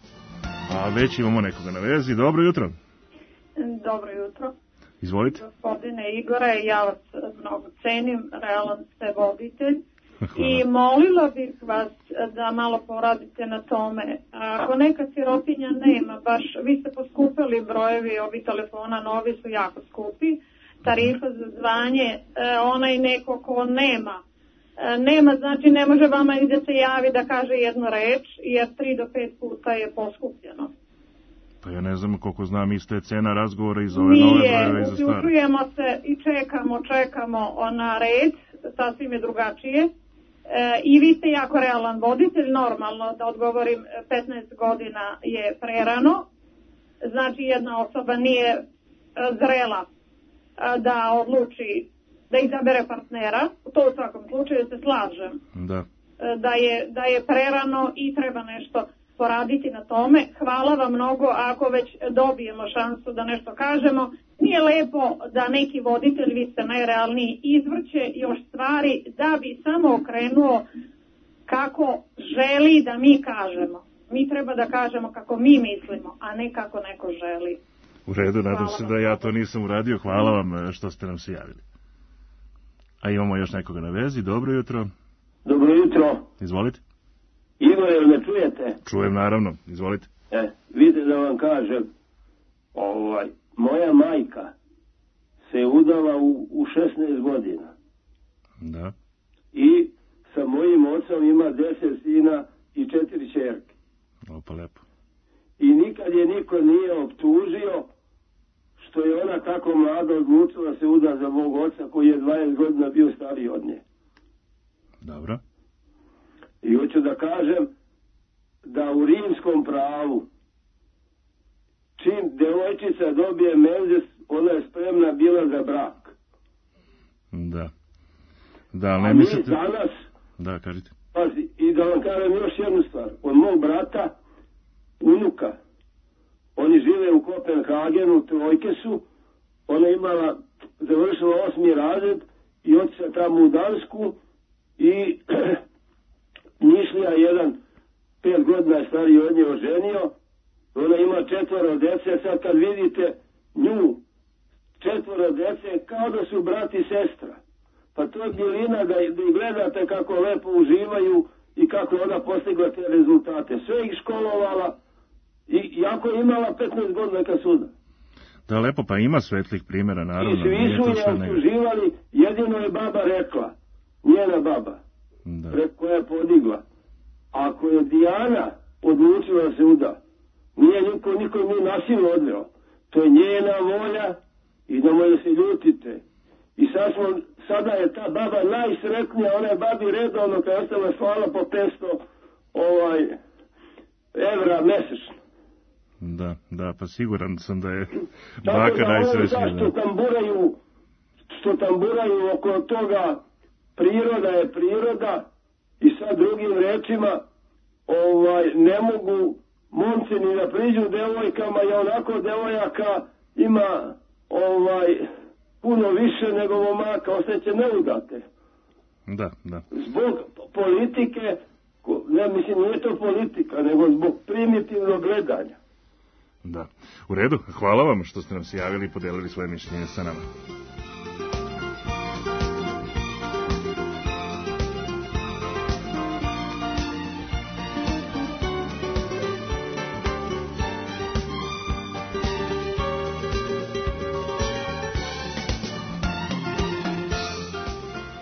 A već imamo nekoga na vezi. Dobro jutro. Dobro jutro. Izvolite. Gospodine Igore, ja vas mnogo cenim, realan ste voditelj. I molila bih vas da malo poradite na tome. Ako neka sirotinja nema, baš vi ste poskupili brojevi, ovi telefona novi su jako skupi, tarifa za zvanje, onaj neko ko nema, nema, znači ne može vama i da se javi da kaže jednu reč, jer tri do pet puta je poskupljeno. Pa ja ne znam koliko znam, ista je cena razgovora iz ove nove brojeve i za stare. Nije, uključujemo se i čekamo, čekamo na red, sasvim je drugačije. E, I vi ste jako realan voditelj, normalno da odgovorim, petnaest godina je prerano, znači jedna osoba nije zrela da odluči da izabere partnera, to u svakom slučaju se slažem, da. Da, je, da je prerano i treba nešto poraditi na tome. Hvala vam mnogo, ako već dobijemo šansu da nešto kažemo. Nije lepo da neki voditelj, vi ste najrealniji, izvrće još stvari da bi samo okrenuo kako želi da mi kažemo. Mi treba da kažemo kako mi mislimo, a ne kako neko želi. U redu, nadam se da ja to nisam uradio. Hvala vam što ste nam se javili. A imamo još nekoga na vezi. Dobro jutro. Dobro jutro. Izvolite. Igor, jel me čujete? Čujem, naravno. Izvolite. E, vidite da vam kažem, ovaj, moja majka se udala u, u šesnaest godina. Da. I sa mojim ocom ima deset sina i četiri ćerke. Opa, lepo. I nikad je niko nije optužio što je ona tako mlada odlučila se uda za mog oca koji je dvadeset godina bio stariji od nje. Dobro. I hoću da kažem da u rimskom pravu čim devojčica dobije menzes, ona je spremna bila za brak. Da. Da, ne a mislite... mi danas... Da, kažite. Pazi, i da vam kažem još jednu stvar. Od mog brata, unuka, oni žive u Kopenhagenu, trojke su, ona imala, završila osmi razred i otišla tamo u Dansku i Nišlija jedan pet godina stariji od nje oženio, ona ima četvoro dece, sad kad vidite nju, četvoro dece, kao da su brat i sestra. Pa to je bjelina da, da ih gledate kako lepo uživaju i kako ona postigla te rezultate. Sve ih školovala i jako je imala petnaest godina kad suda. Da, lepo, pa ima svetlih primjera, naravno. I svi su je optuživali, jedino je baba rekla, njena baba, da. Pre koja je podigla. Ako je Dijana odlučila da se uda, nije niko, niko nije nasilno odveo. To je njena volja i da moje se ljutite. I sad smo, sada je ta baba najsretnija, ona je babi redovno kada je ostala slala po petsto ovaj, evra mesečno. Da, da, pa siguran sam da je baka najsrećnija. Tako da ono što tamburaju, što tamburaju oko toga, priroda je priroda i sad drugim rečima ovaj, ne mogu momci ni da priđu devojkama i onako devojaka ima ovaj, puno više nego momaka, ostaće neudate. Da, da. Zbog politike, ne mislim nije to politika, nego zbog primitivnog gledanja. Da. U redu, hvala vam što ste nam se javili i podelili svoje mišljenje sa nama.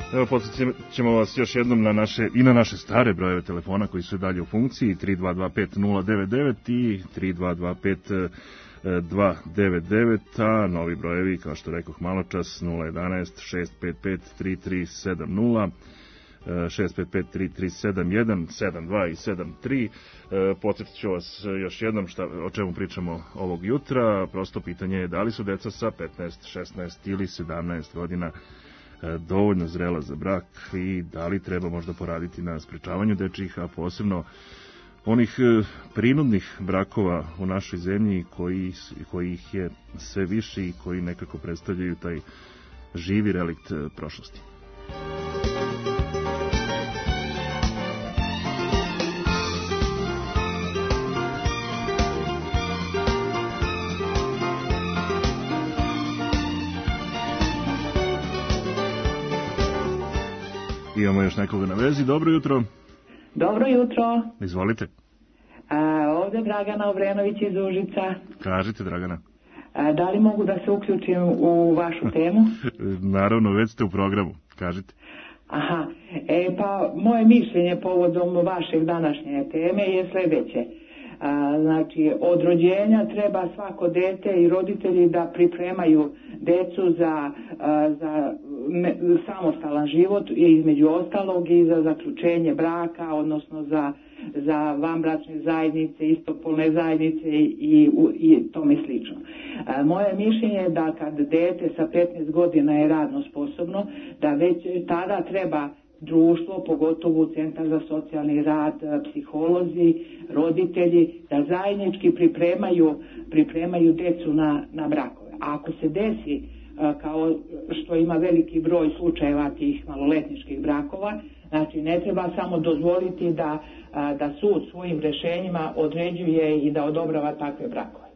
Evo, podsjećat ćemo vas još jednom na naše, i na naše stare brojeve telefona koji su i dalje u funkciji, tri dva dva pet nula devet devet i tri dva dva pet dva devet devet, a novi brojevi, kao što rekoh malo čas, nula jedanaest šest pet pet tri tri sedam nula, šest pet pet tri tri sedam jedan, sedam dva i sedam tri. Podsjetit ću vas još jednom šta, o čemu pričamo ovog jutra. Prosto pitanje je da li su deca sa petnaest, šesnaest ili sedamnaest godina dovoljno zrela za brak i da li treba možda poraditi na sprečavanju dečjih, a posebno onih prinudnih brakova u našoj zemlji koji, koji ih je sve više i koji nekako predstavljaju taj živi relikt prošlosti. Imamo još nekoga na vezi. Dobro jutro. Dobro jutro. Izvolite. A, ovdje Dragana Obrenović iz Užica. Kažite, Dragana. A, da li mogu da se uključim u vašu temu? Naravno, već ste u programu. Kažite. Aha. E, pa, moje mišljenje povodom vašeg današnje teme je sljedeće. A, znači, od rođenja treba svako dete i roditelji da pripremaju decu za, a, za me, samostalan život i između ostalog i za zaključenje braka, odnosno za, za vanbračne zajednice, istopolne zajednice i, i, i tome slično. A, moje mišljenje je da kad dete sa petnaest godina je radno sposobno, da već tada treba društvo, pogotovo Centar za socijalni rad, psiholozi, roditelji, da zajednički pripremaju, pripremaju decu na, na brakove. A ako se desi, kao što ima veliki broj slučajeva tih maloletničkih brakova, znači ne treba samo dozvoliti da, da sud svojim rješenjima određuje i da odobrava takve brakove.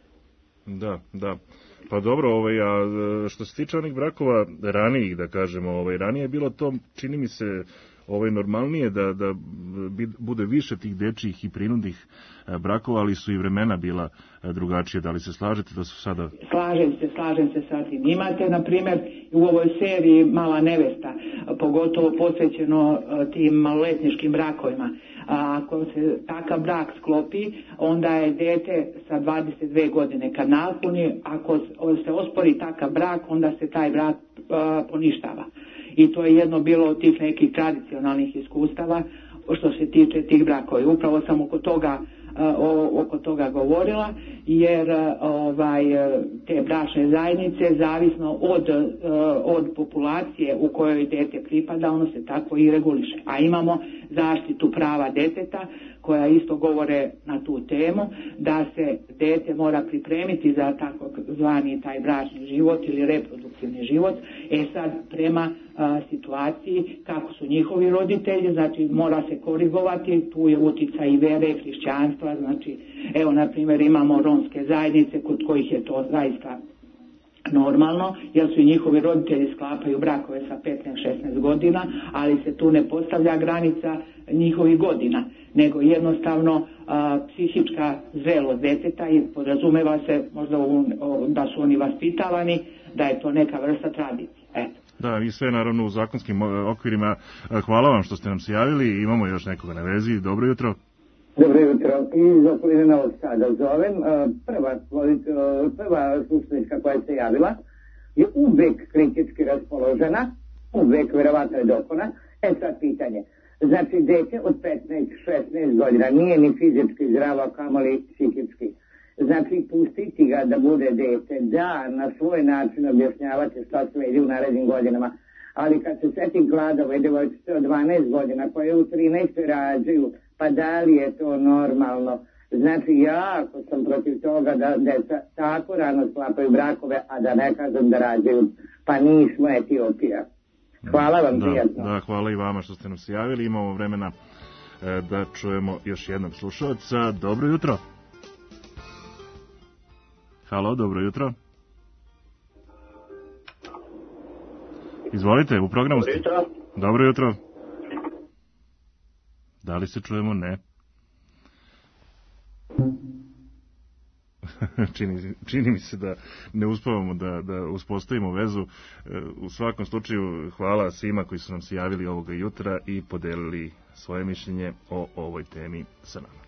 Da, da. Pa dobro, ovaj, a što se tiče onih brakova ranijih, da kažemo, ovaj, ranije je bilo to, čini mi se, ovaj, normalnije da, da bude više tih dečjih i prinudnih brakova, ali su i vremena bila drugačije. Da li se slažete da su sada... Slažem se, slažem se sa tim. Imate, na primjer, u ovoj seriji Mala nevesta, pogotovo posvećeno tim maloletničkim brakovima. A ako se takav brak sklopi, onda je dete sa dvadeset dve godine kad napuni, ako se ospori takav brak, onda se taj brak a, poništava. I to je jedno bilo od tih nekih tradicionalnih iskustava što se tiče tih brakova. Upravo sam oko toga O, oko toga govorila, jer ovaj, te bračne zajednice, zavisno od, od populacije u kojoj dete pripada, ono se tako i reguliše. A imamo zaštitu prava deteta, koja isto govore na tu temu, da se dete mora pripremiti za tako zvani taj bračni život ili reproduktivni život. E sad, prema a, situaciji kako su njihovi roditelji, znači mora se korigovati, tu je uticaj i vere, hrišćanstva, znači evo na primjer imamo romske zajednice kod kojih je to zaista normalno, jer su i njihovi roditelji sklapaju brakove sa petnaest šesnaest godina, ali se tu ne postavlja granica njihovih godina, nego jednostavno a, psihička zrelost deteta i podrazumeva se možda u, o, da su oni vaspitavani, da je to neka vrsta tradicije. Eto. Da, i sve naravno u zakonskim okvirima. Hvala vam što ste nam se javili, imamo još nekoga na vezi. Dobro jutro. Dobro jutro, iz okoline Novog Sada zovem. Prva, prva slušalička koja se javila je uvek kritički raspoložena, uvek verovatno je dokona. E sad pitanje, znači dete od petnaest šesnaest godina nije ni fizički zdravo, kamoli psihički. Znači pustiti ga da bude dete, da na svoj način objašnjavati šta sledi u narednim godinama. Ali kad se setim gladove devojčice od dvanaest godina koje u trinaest rađaju, pa da li je to normalno? Znači ja ako sam protiv toga da deca tako rano sklapaju brakove, a da ne kažem da rađaju, pa nismo Etiopija. Hvala vam, da, prijatno. Da, hvala i vama što ste nam se javili. Imamo vremena e, da čujemo još jednog slušalca. Dobro jutro. Halo, dobro jutro. Izvolite, u programu ste. Dobro jutro. Dobro jutro. Da li se čujemo? Ne. čini, čini mi se da ne uspavamo da, da uspostavimo vezu. U svakom slučaju hvala svima koji su nam se javili ovoga jutra i podelili svoje mišljenje o ovoj temi sa nama.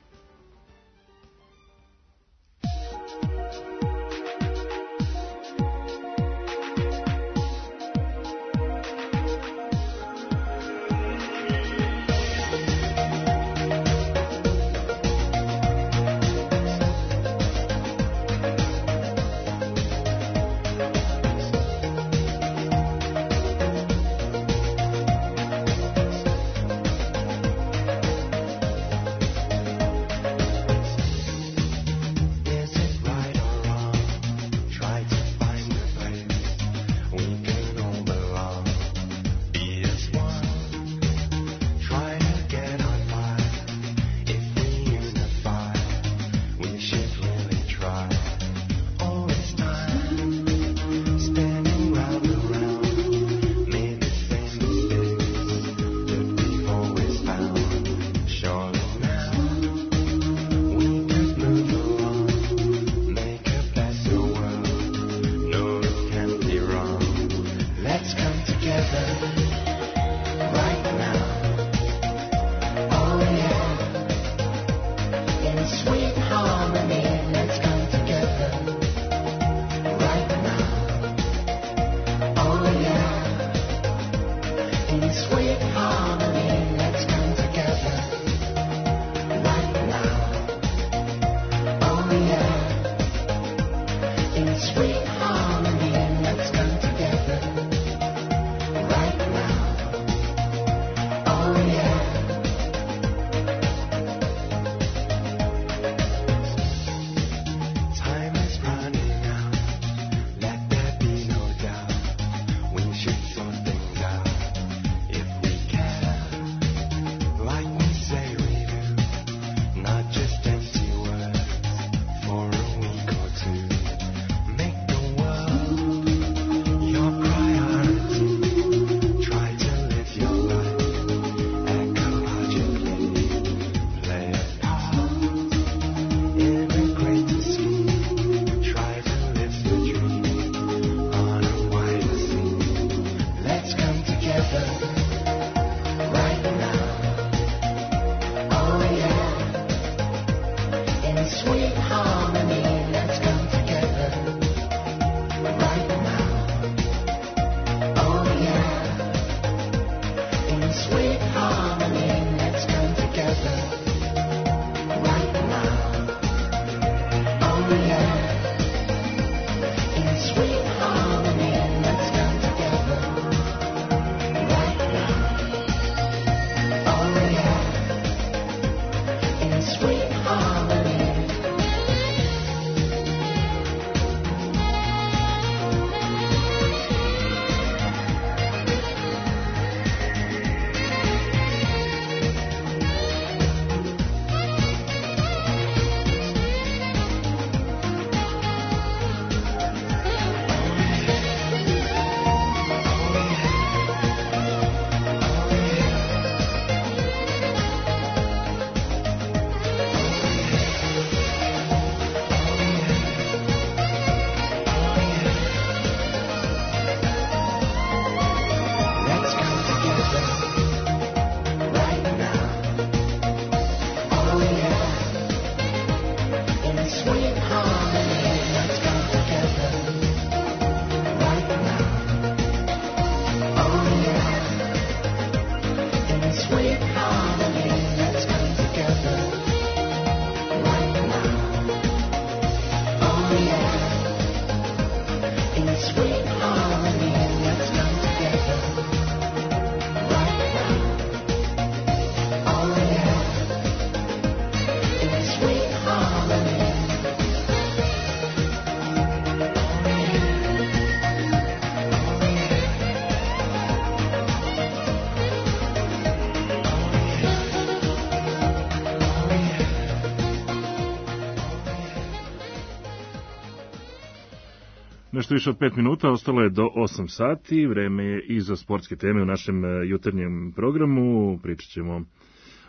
Nešto više od pet minuta, ostalo je do osam sati, vreme je i za sportske teme u našem jutarnjem programu. Pričat ćemo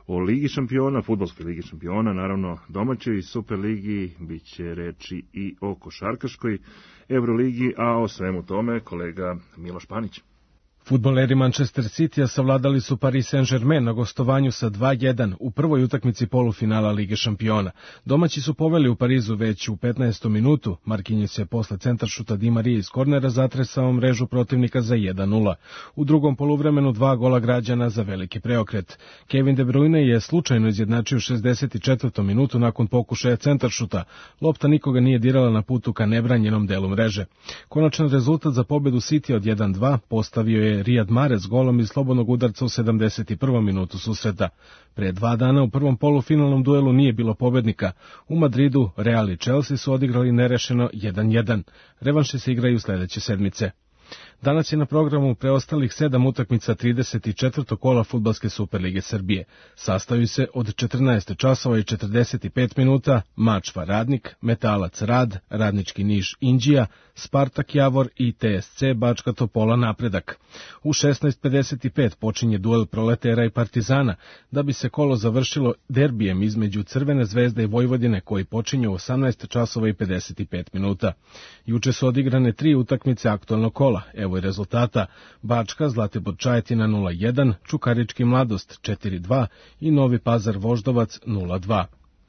O Ligi šampiona, fudbalskoj Ligi šampiona, naravno domaćoj Superligi, bit će reči i o košarkaškoj Euroligi, a o svemu tome kolega Miloš Panić. Fudbaleri Manchester Citya savladali su Paris Saint-Germain na gostovanju sa dva jedan u prvoj utakmici polufinala Lige šampiona. Domaći su poveli u Parizu već u petnaestom minutu. Marquinhos je posle centaršuta Di Marije iz kornera zatresao mrežu protivnika za jedan nula. U drugom poluvremenu dva gola građana za veliki preokret. Kevin De Bruyne je slučajno izjednačio u šezdeset četvrtom minutu nakon pokušaja centaršuta. Lopta nikoga nije dirala na putu ka nebranjenom delu mreže. Konačan rezultat za pobedu Citya od jedan dva postavio je Riyad Mahrez golom iz slobodnog udarca u sedamdeset prvom minutu susreta. Pre dva dana u prvom polufinalnom duelu nije bilo pobednika. U Madridu Real i Chelsea su odigrali nerešeno jedan jedan. Revanše se igraju sledeće sedmice. Danas je na programu preostalih sedam utakmica trideset četvrtog kola Fudbalske Superlige Srbije. Sastaju se od četrnaest časova i četrdeset pet minuta Mačva Radnik, Metalac Rad, Radnički Niš Inđija, Spartak Javor i T S C Bačka Topola Napredak. U šesnaest pedeset pet počinje duel Proletera i Partizana, da bi se kolo završilo derbijem između Crvene zvezde i Vojvodine koji počinje u osamnaest časova i pedeset pet minuta. Juče su odigrane tri utakmice aktualnog kola. Evo i rezultata: Bačka Zlatibor Čajetina nula jedan, Čukarički Mladost četiri dva i Novi Pazar Voždovac nula dva.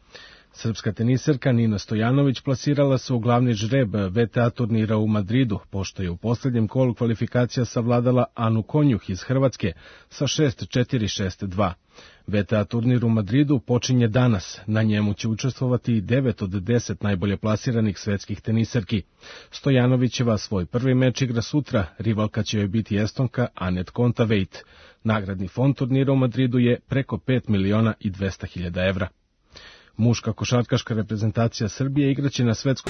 Srpska teniserka Nina Stojanović plasirala se u glavni žreb V T A turnira u Madridu, pošto je u posljednjem kolu kvalifikacija savladala Anu Konjuh iz Hrvatske sa šest četiri šest dva. V T A turnir u Madridu počinje danas. Na njemu će učestvovati devet od deset najbolje plasiranih svetskih teniserki. Stojanovićeva svoj prvi meč igra sutra, rivalka će joj biti Estonka Anet Kontaveit. Nagradni fond turnira u Madridu je preko pet miliona i dvesta hiljada evra. Muška košarkaška reprezentacija Srbije igraće na svetskom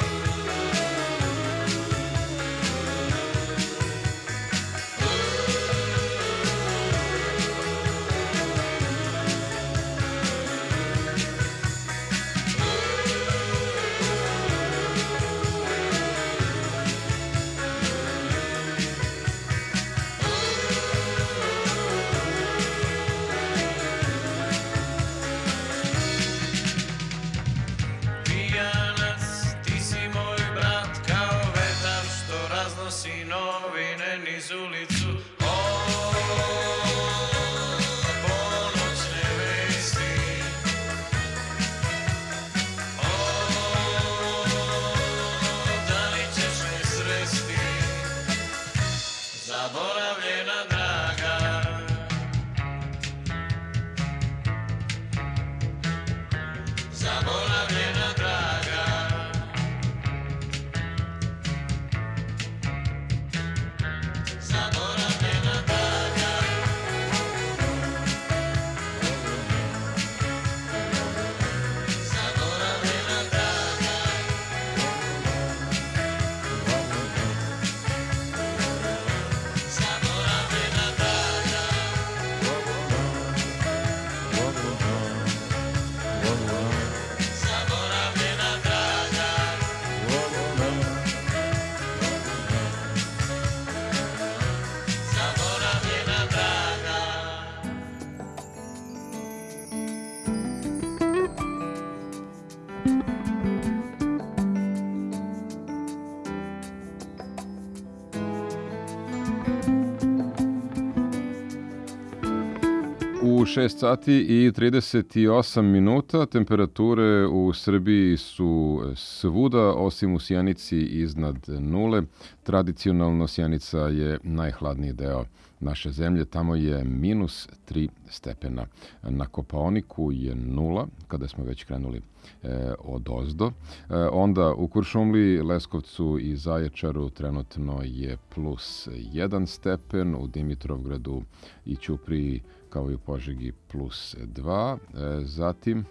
U šest sati i trideset osam minuta. Temperature u Srbiji su svuda, osim u Sjenici iznad nule. Tradicionalno Sjenica je najhladniji deo naše zemlje. Tamo je minus tri stepena. Na Kopaoniku je nula, kada smo već krenuli e, od ozdo. E, onda u Kuršumliji, Leskovcu i Zaječaru trenutno je plus jedan stepen. U Dimitrovgradu i Ćupriji kao i u Požegi plus dva. E, zatim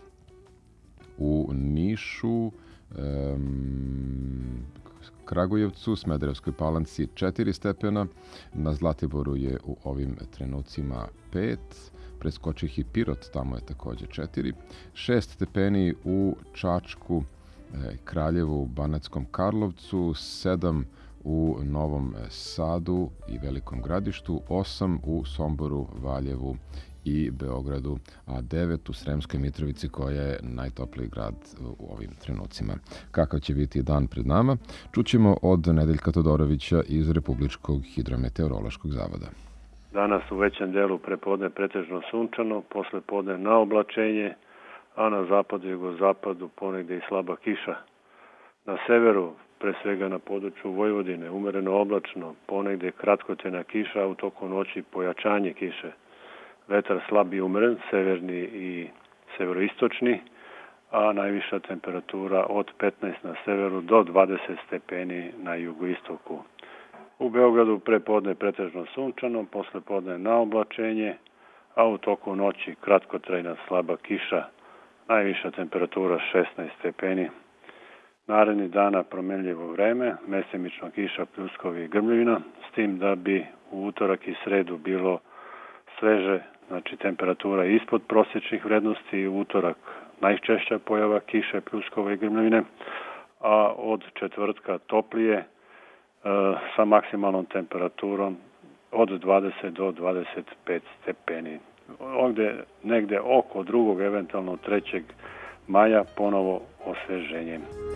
u Nišu, e, Kragujevcu, Smederevskoj Palanci četiri stepena, na Zlatiboru je u ovim trenucima pet, preskočih i Pirot, tamo je takođe četiri, šest stepeni u Čačku, Kraljevu, Banatskom Karlovcu, sedam u Novom Sadu i Velikom Gradištu, osam u Somboru, Valjevu i Beogradu, a devet u Sremskoj Mitrovici koja je najtopliji grad u ovim trenucima. Kakav će biti dan pred nama, čućemo od Nedeljka Todorovića iz Republičkog hidrometeorološkog zavoda. Danas u većem delu prepodne pretežno sunčano, posle podne na oblačenje, a na zapadu i jugozapadu ponegde i slaba kiša. Na severu, pre svega na području Vojvodine, umereno oblačno, ponegde kratkotrajna kiša, a u toku noći pojačanje kiše. Vetar slab i umeren, severni i severoistočni, a najviša temperatura od petnaest na severu do dvadeset stepeni na jugoistoku. U Beogradu prepodne pretežno sunčano, posle podne na oblačenje, a u toku noći kratkotrajna slaba kiša, najviša temperatura šesnaest stepeni. Naredni dana promenljivo vreme, mesemično kiša, pljuskovi i grmljivina, s tim da bi u utorak i sredu bilo sveže, znači temperatura ispod prosječnih vrednosti, i utorak najčešća pojava kiše, pljuskova i grmljivine, a od četvrtka toplije e, sa maksimalnom temperaturom od dvadeset do dvadeset pet stepeni. Ovde negde oko drugog, eventualno trećeg maja ponovo osveženje.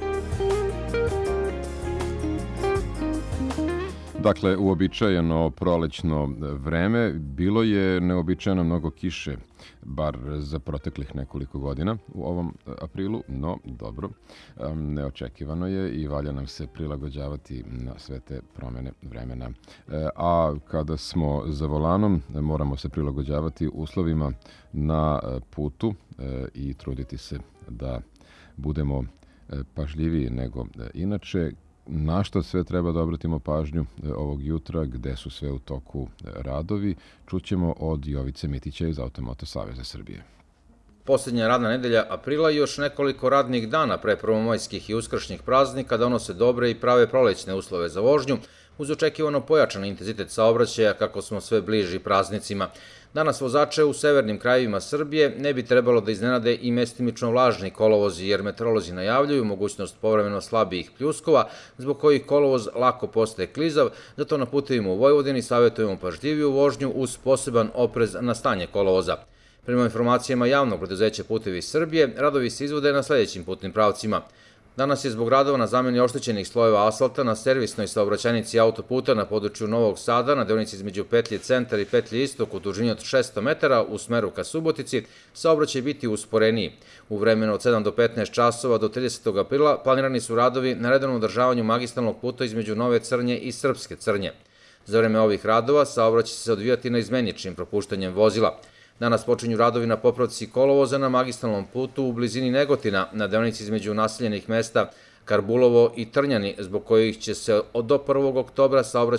Dakle, uobičajeno prolećno vreme, bilo je neobičajeno mnogo kiše, bar za proteklih nekoliko godina u ovom aprilu, no dobro, neočekivano je i valja nam se prilagođavati na sve te promene vremena. A kada smo za volanom, moramo se prilagođavati uslovima na putu i truditi se da budemo pažljiviji nego inače. Na što sve treba da obratimo pažnju ovog jutra, gde su sve u toku radovi, čućemo od Jovice Mitića iz Automoto Saveza Srbije. Poslednja radna nedelja aprila i još nekoliko radnih dana pre prvomajskih i uskršnjih praznika donose dobre i prave prolećne uslove za vožnju, uz očekivano pojačan intenzitet saobraćaja kako smo sve bliži praznicima. Danas vozače u severnim krajevima Srbije ne bi trebalo da iznenade i mestimično vlažni kolovozi, jer meteorolozi najavljuju mogućnost povremeno slabijih pljuskova, zbog kojih kolovoz lako postaje klizav, zato na putevima u Vojvodini savjetujemo pažljiviju vožnju uz poseban oprez na stanje kolovoza. Prema informacijama javnog preduzeća Putevi Srbije, radovi se izvode na sledećim putnim pravcima. Danas je zbog radova na zameni oštećenih slojeva asfalta na servisnoj saobraćajnici autoputa na području Novog Sada, na deonici između petlje Centar i petlje Istok u dužini od šesto metara u smeru ka Subotici, saobraćaj biti usporeniji. U vremenu od sedam do petnaest časova do tridesetog aprila planirani su radovi na redovnom održavanju magistralnog puta između Nove Crnje i Srpske Crnje. Za vreme ovih radova saobraćaj će se odvijati neizmeničnim propuštanjem vozila. Danas počinju radovi na popravci kolovoza na magistralnom putu u blizini Negotina, na deonici između naseljenih mesta Karbulovo i Trnjani, zbog kojih će se do prvog oktobra saobraćaj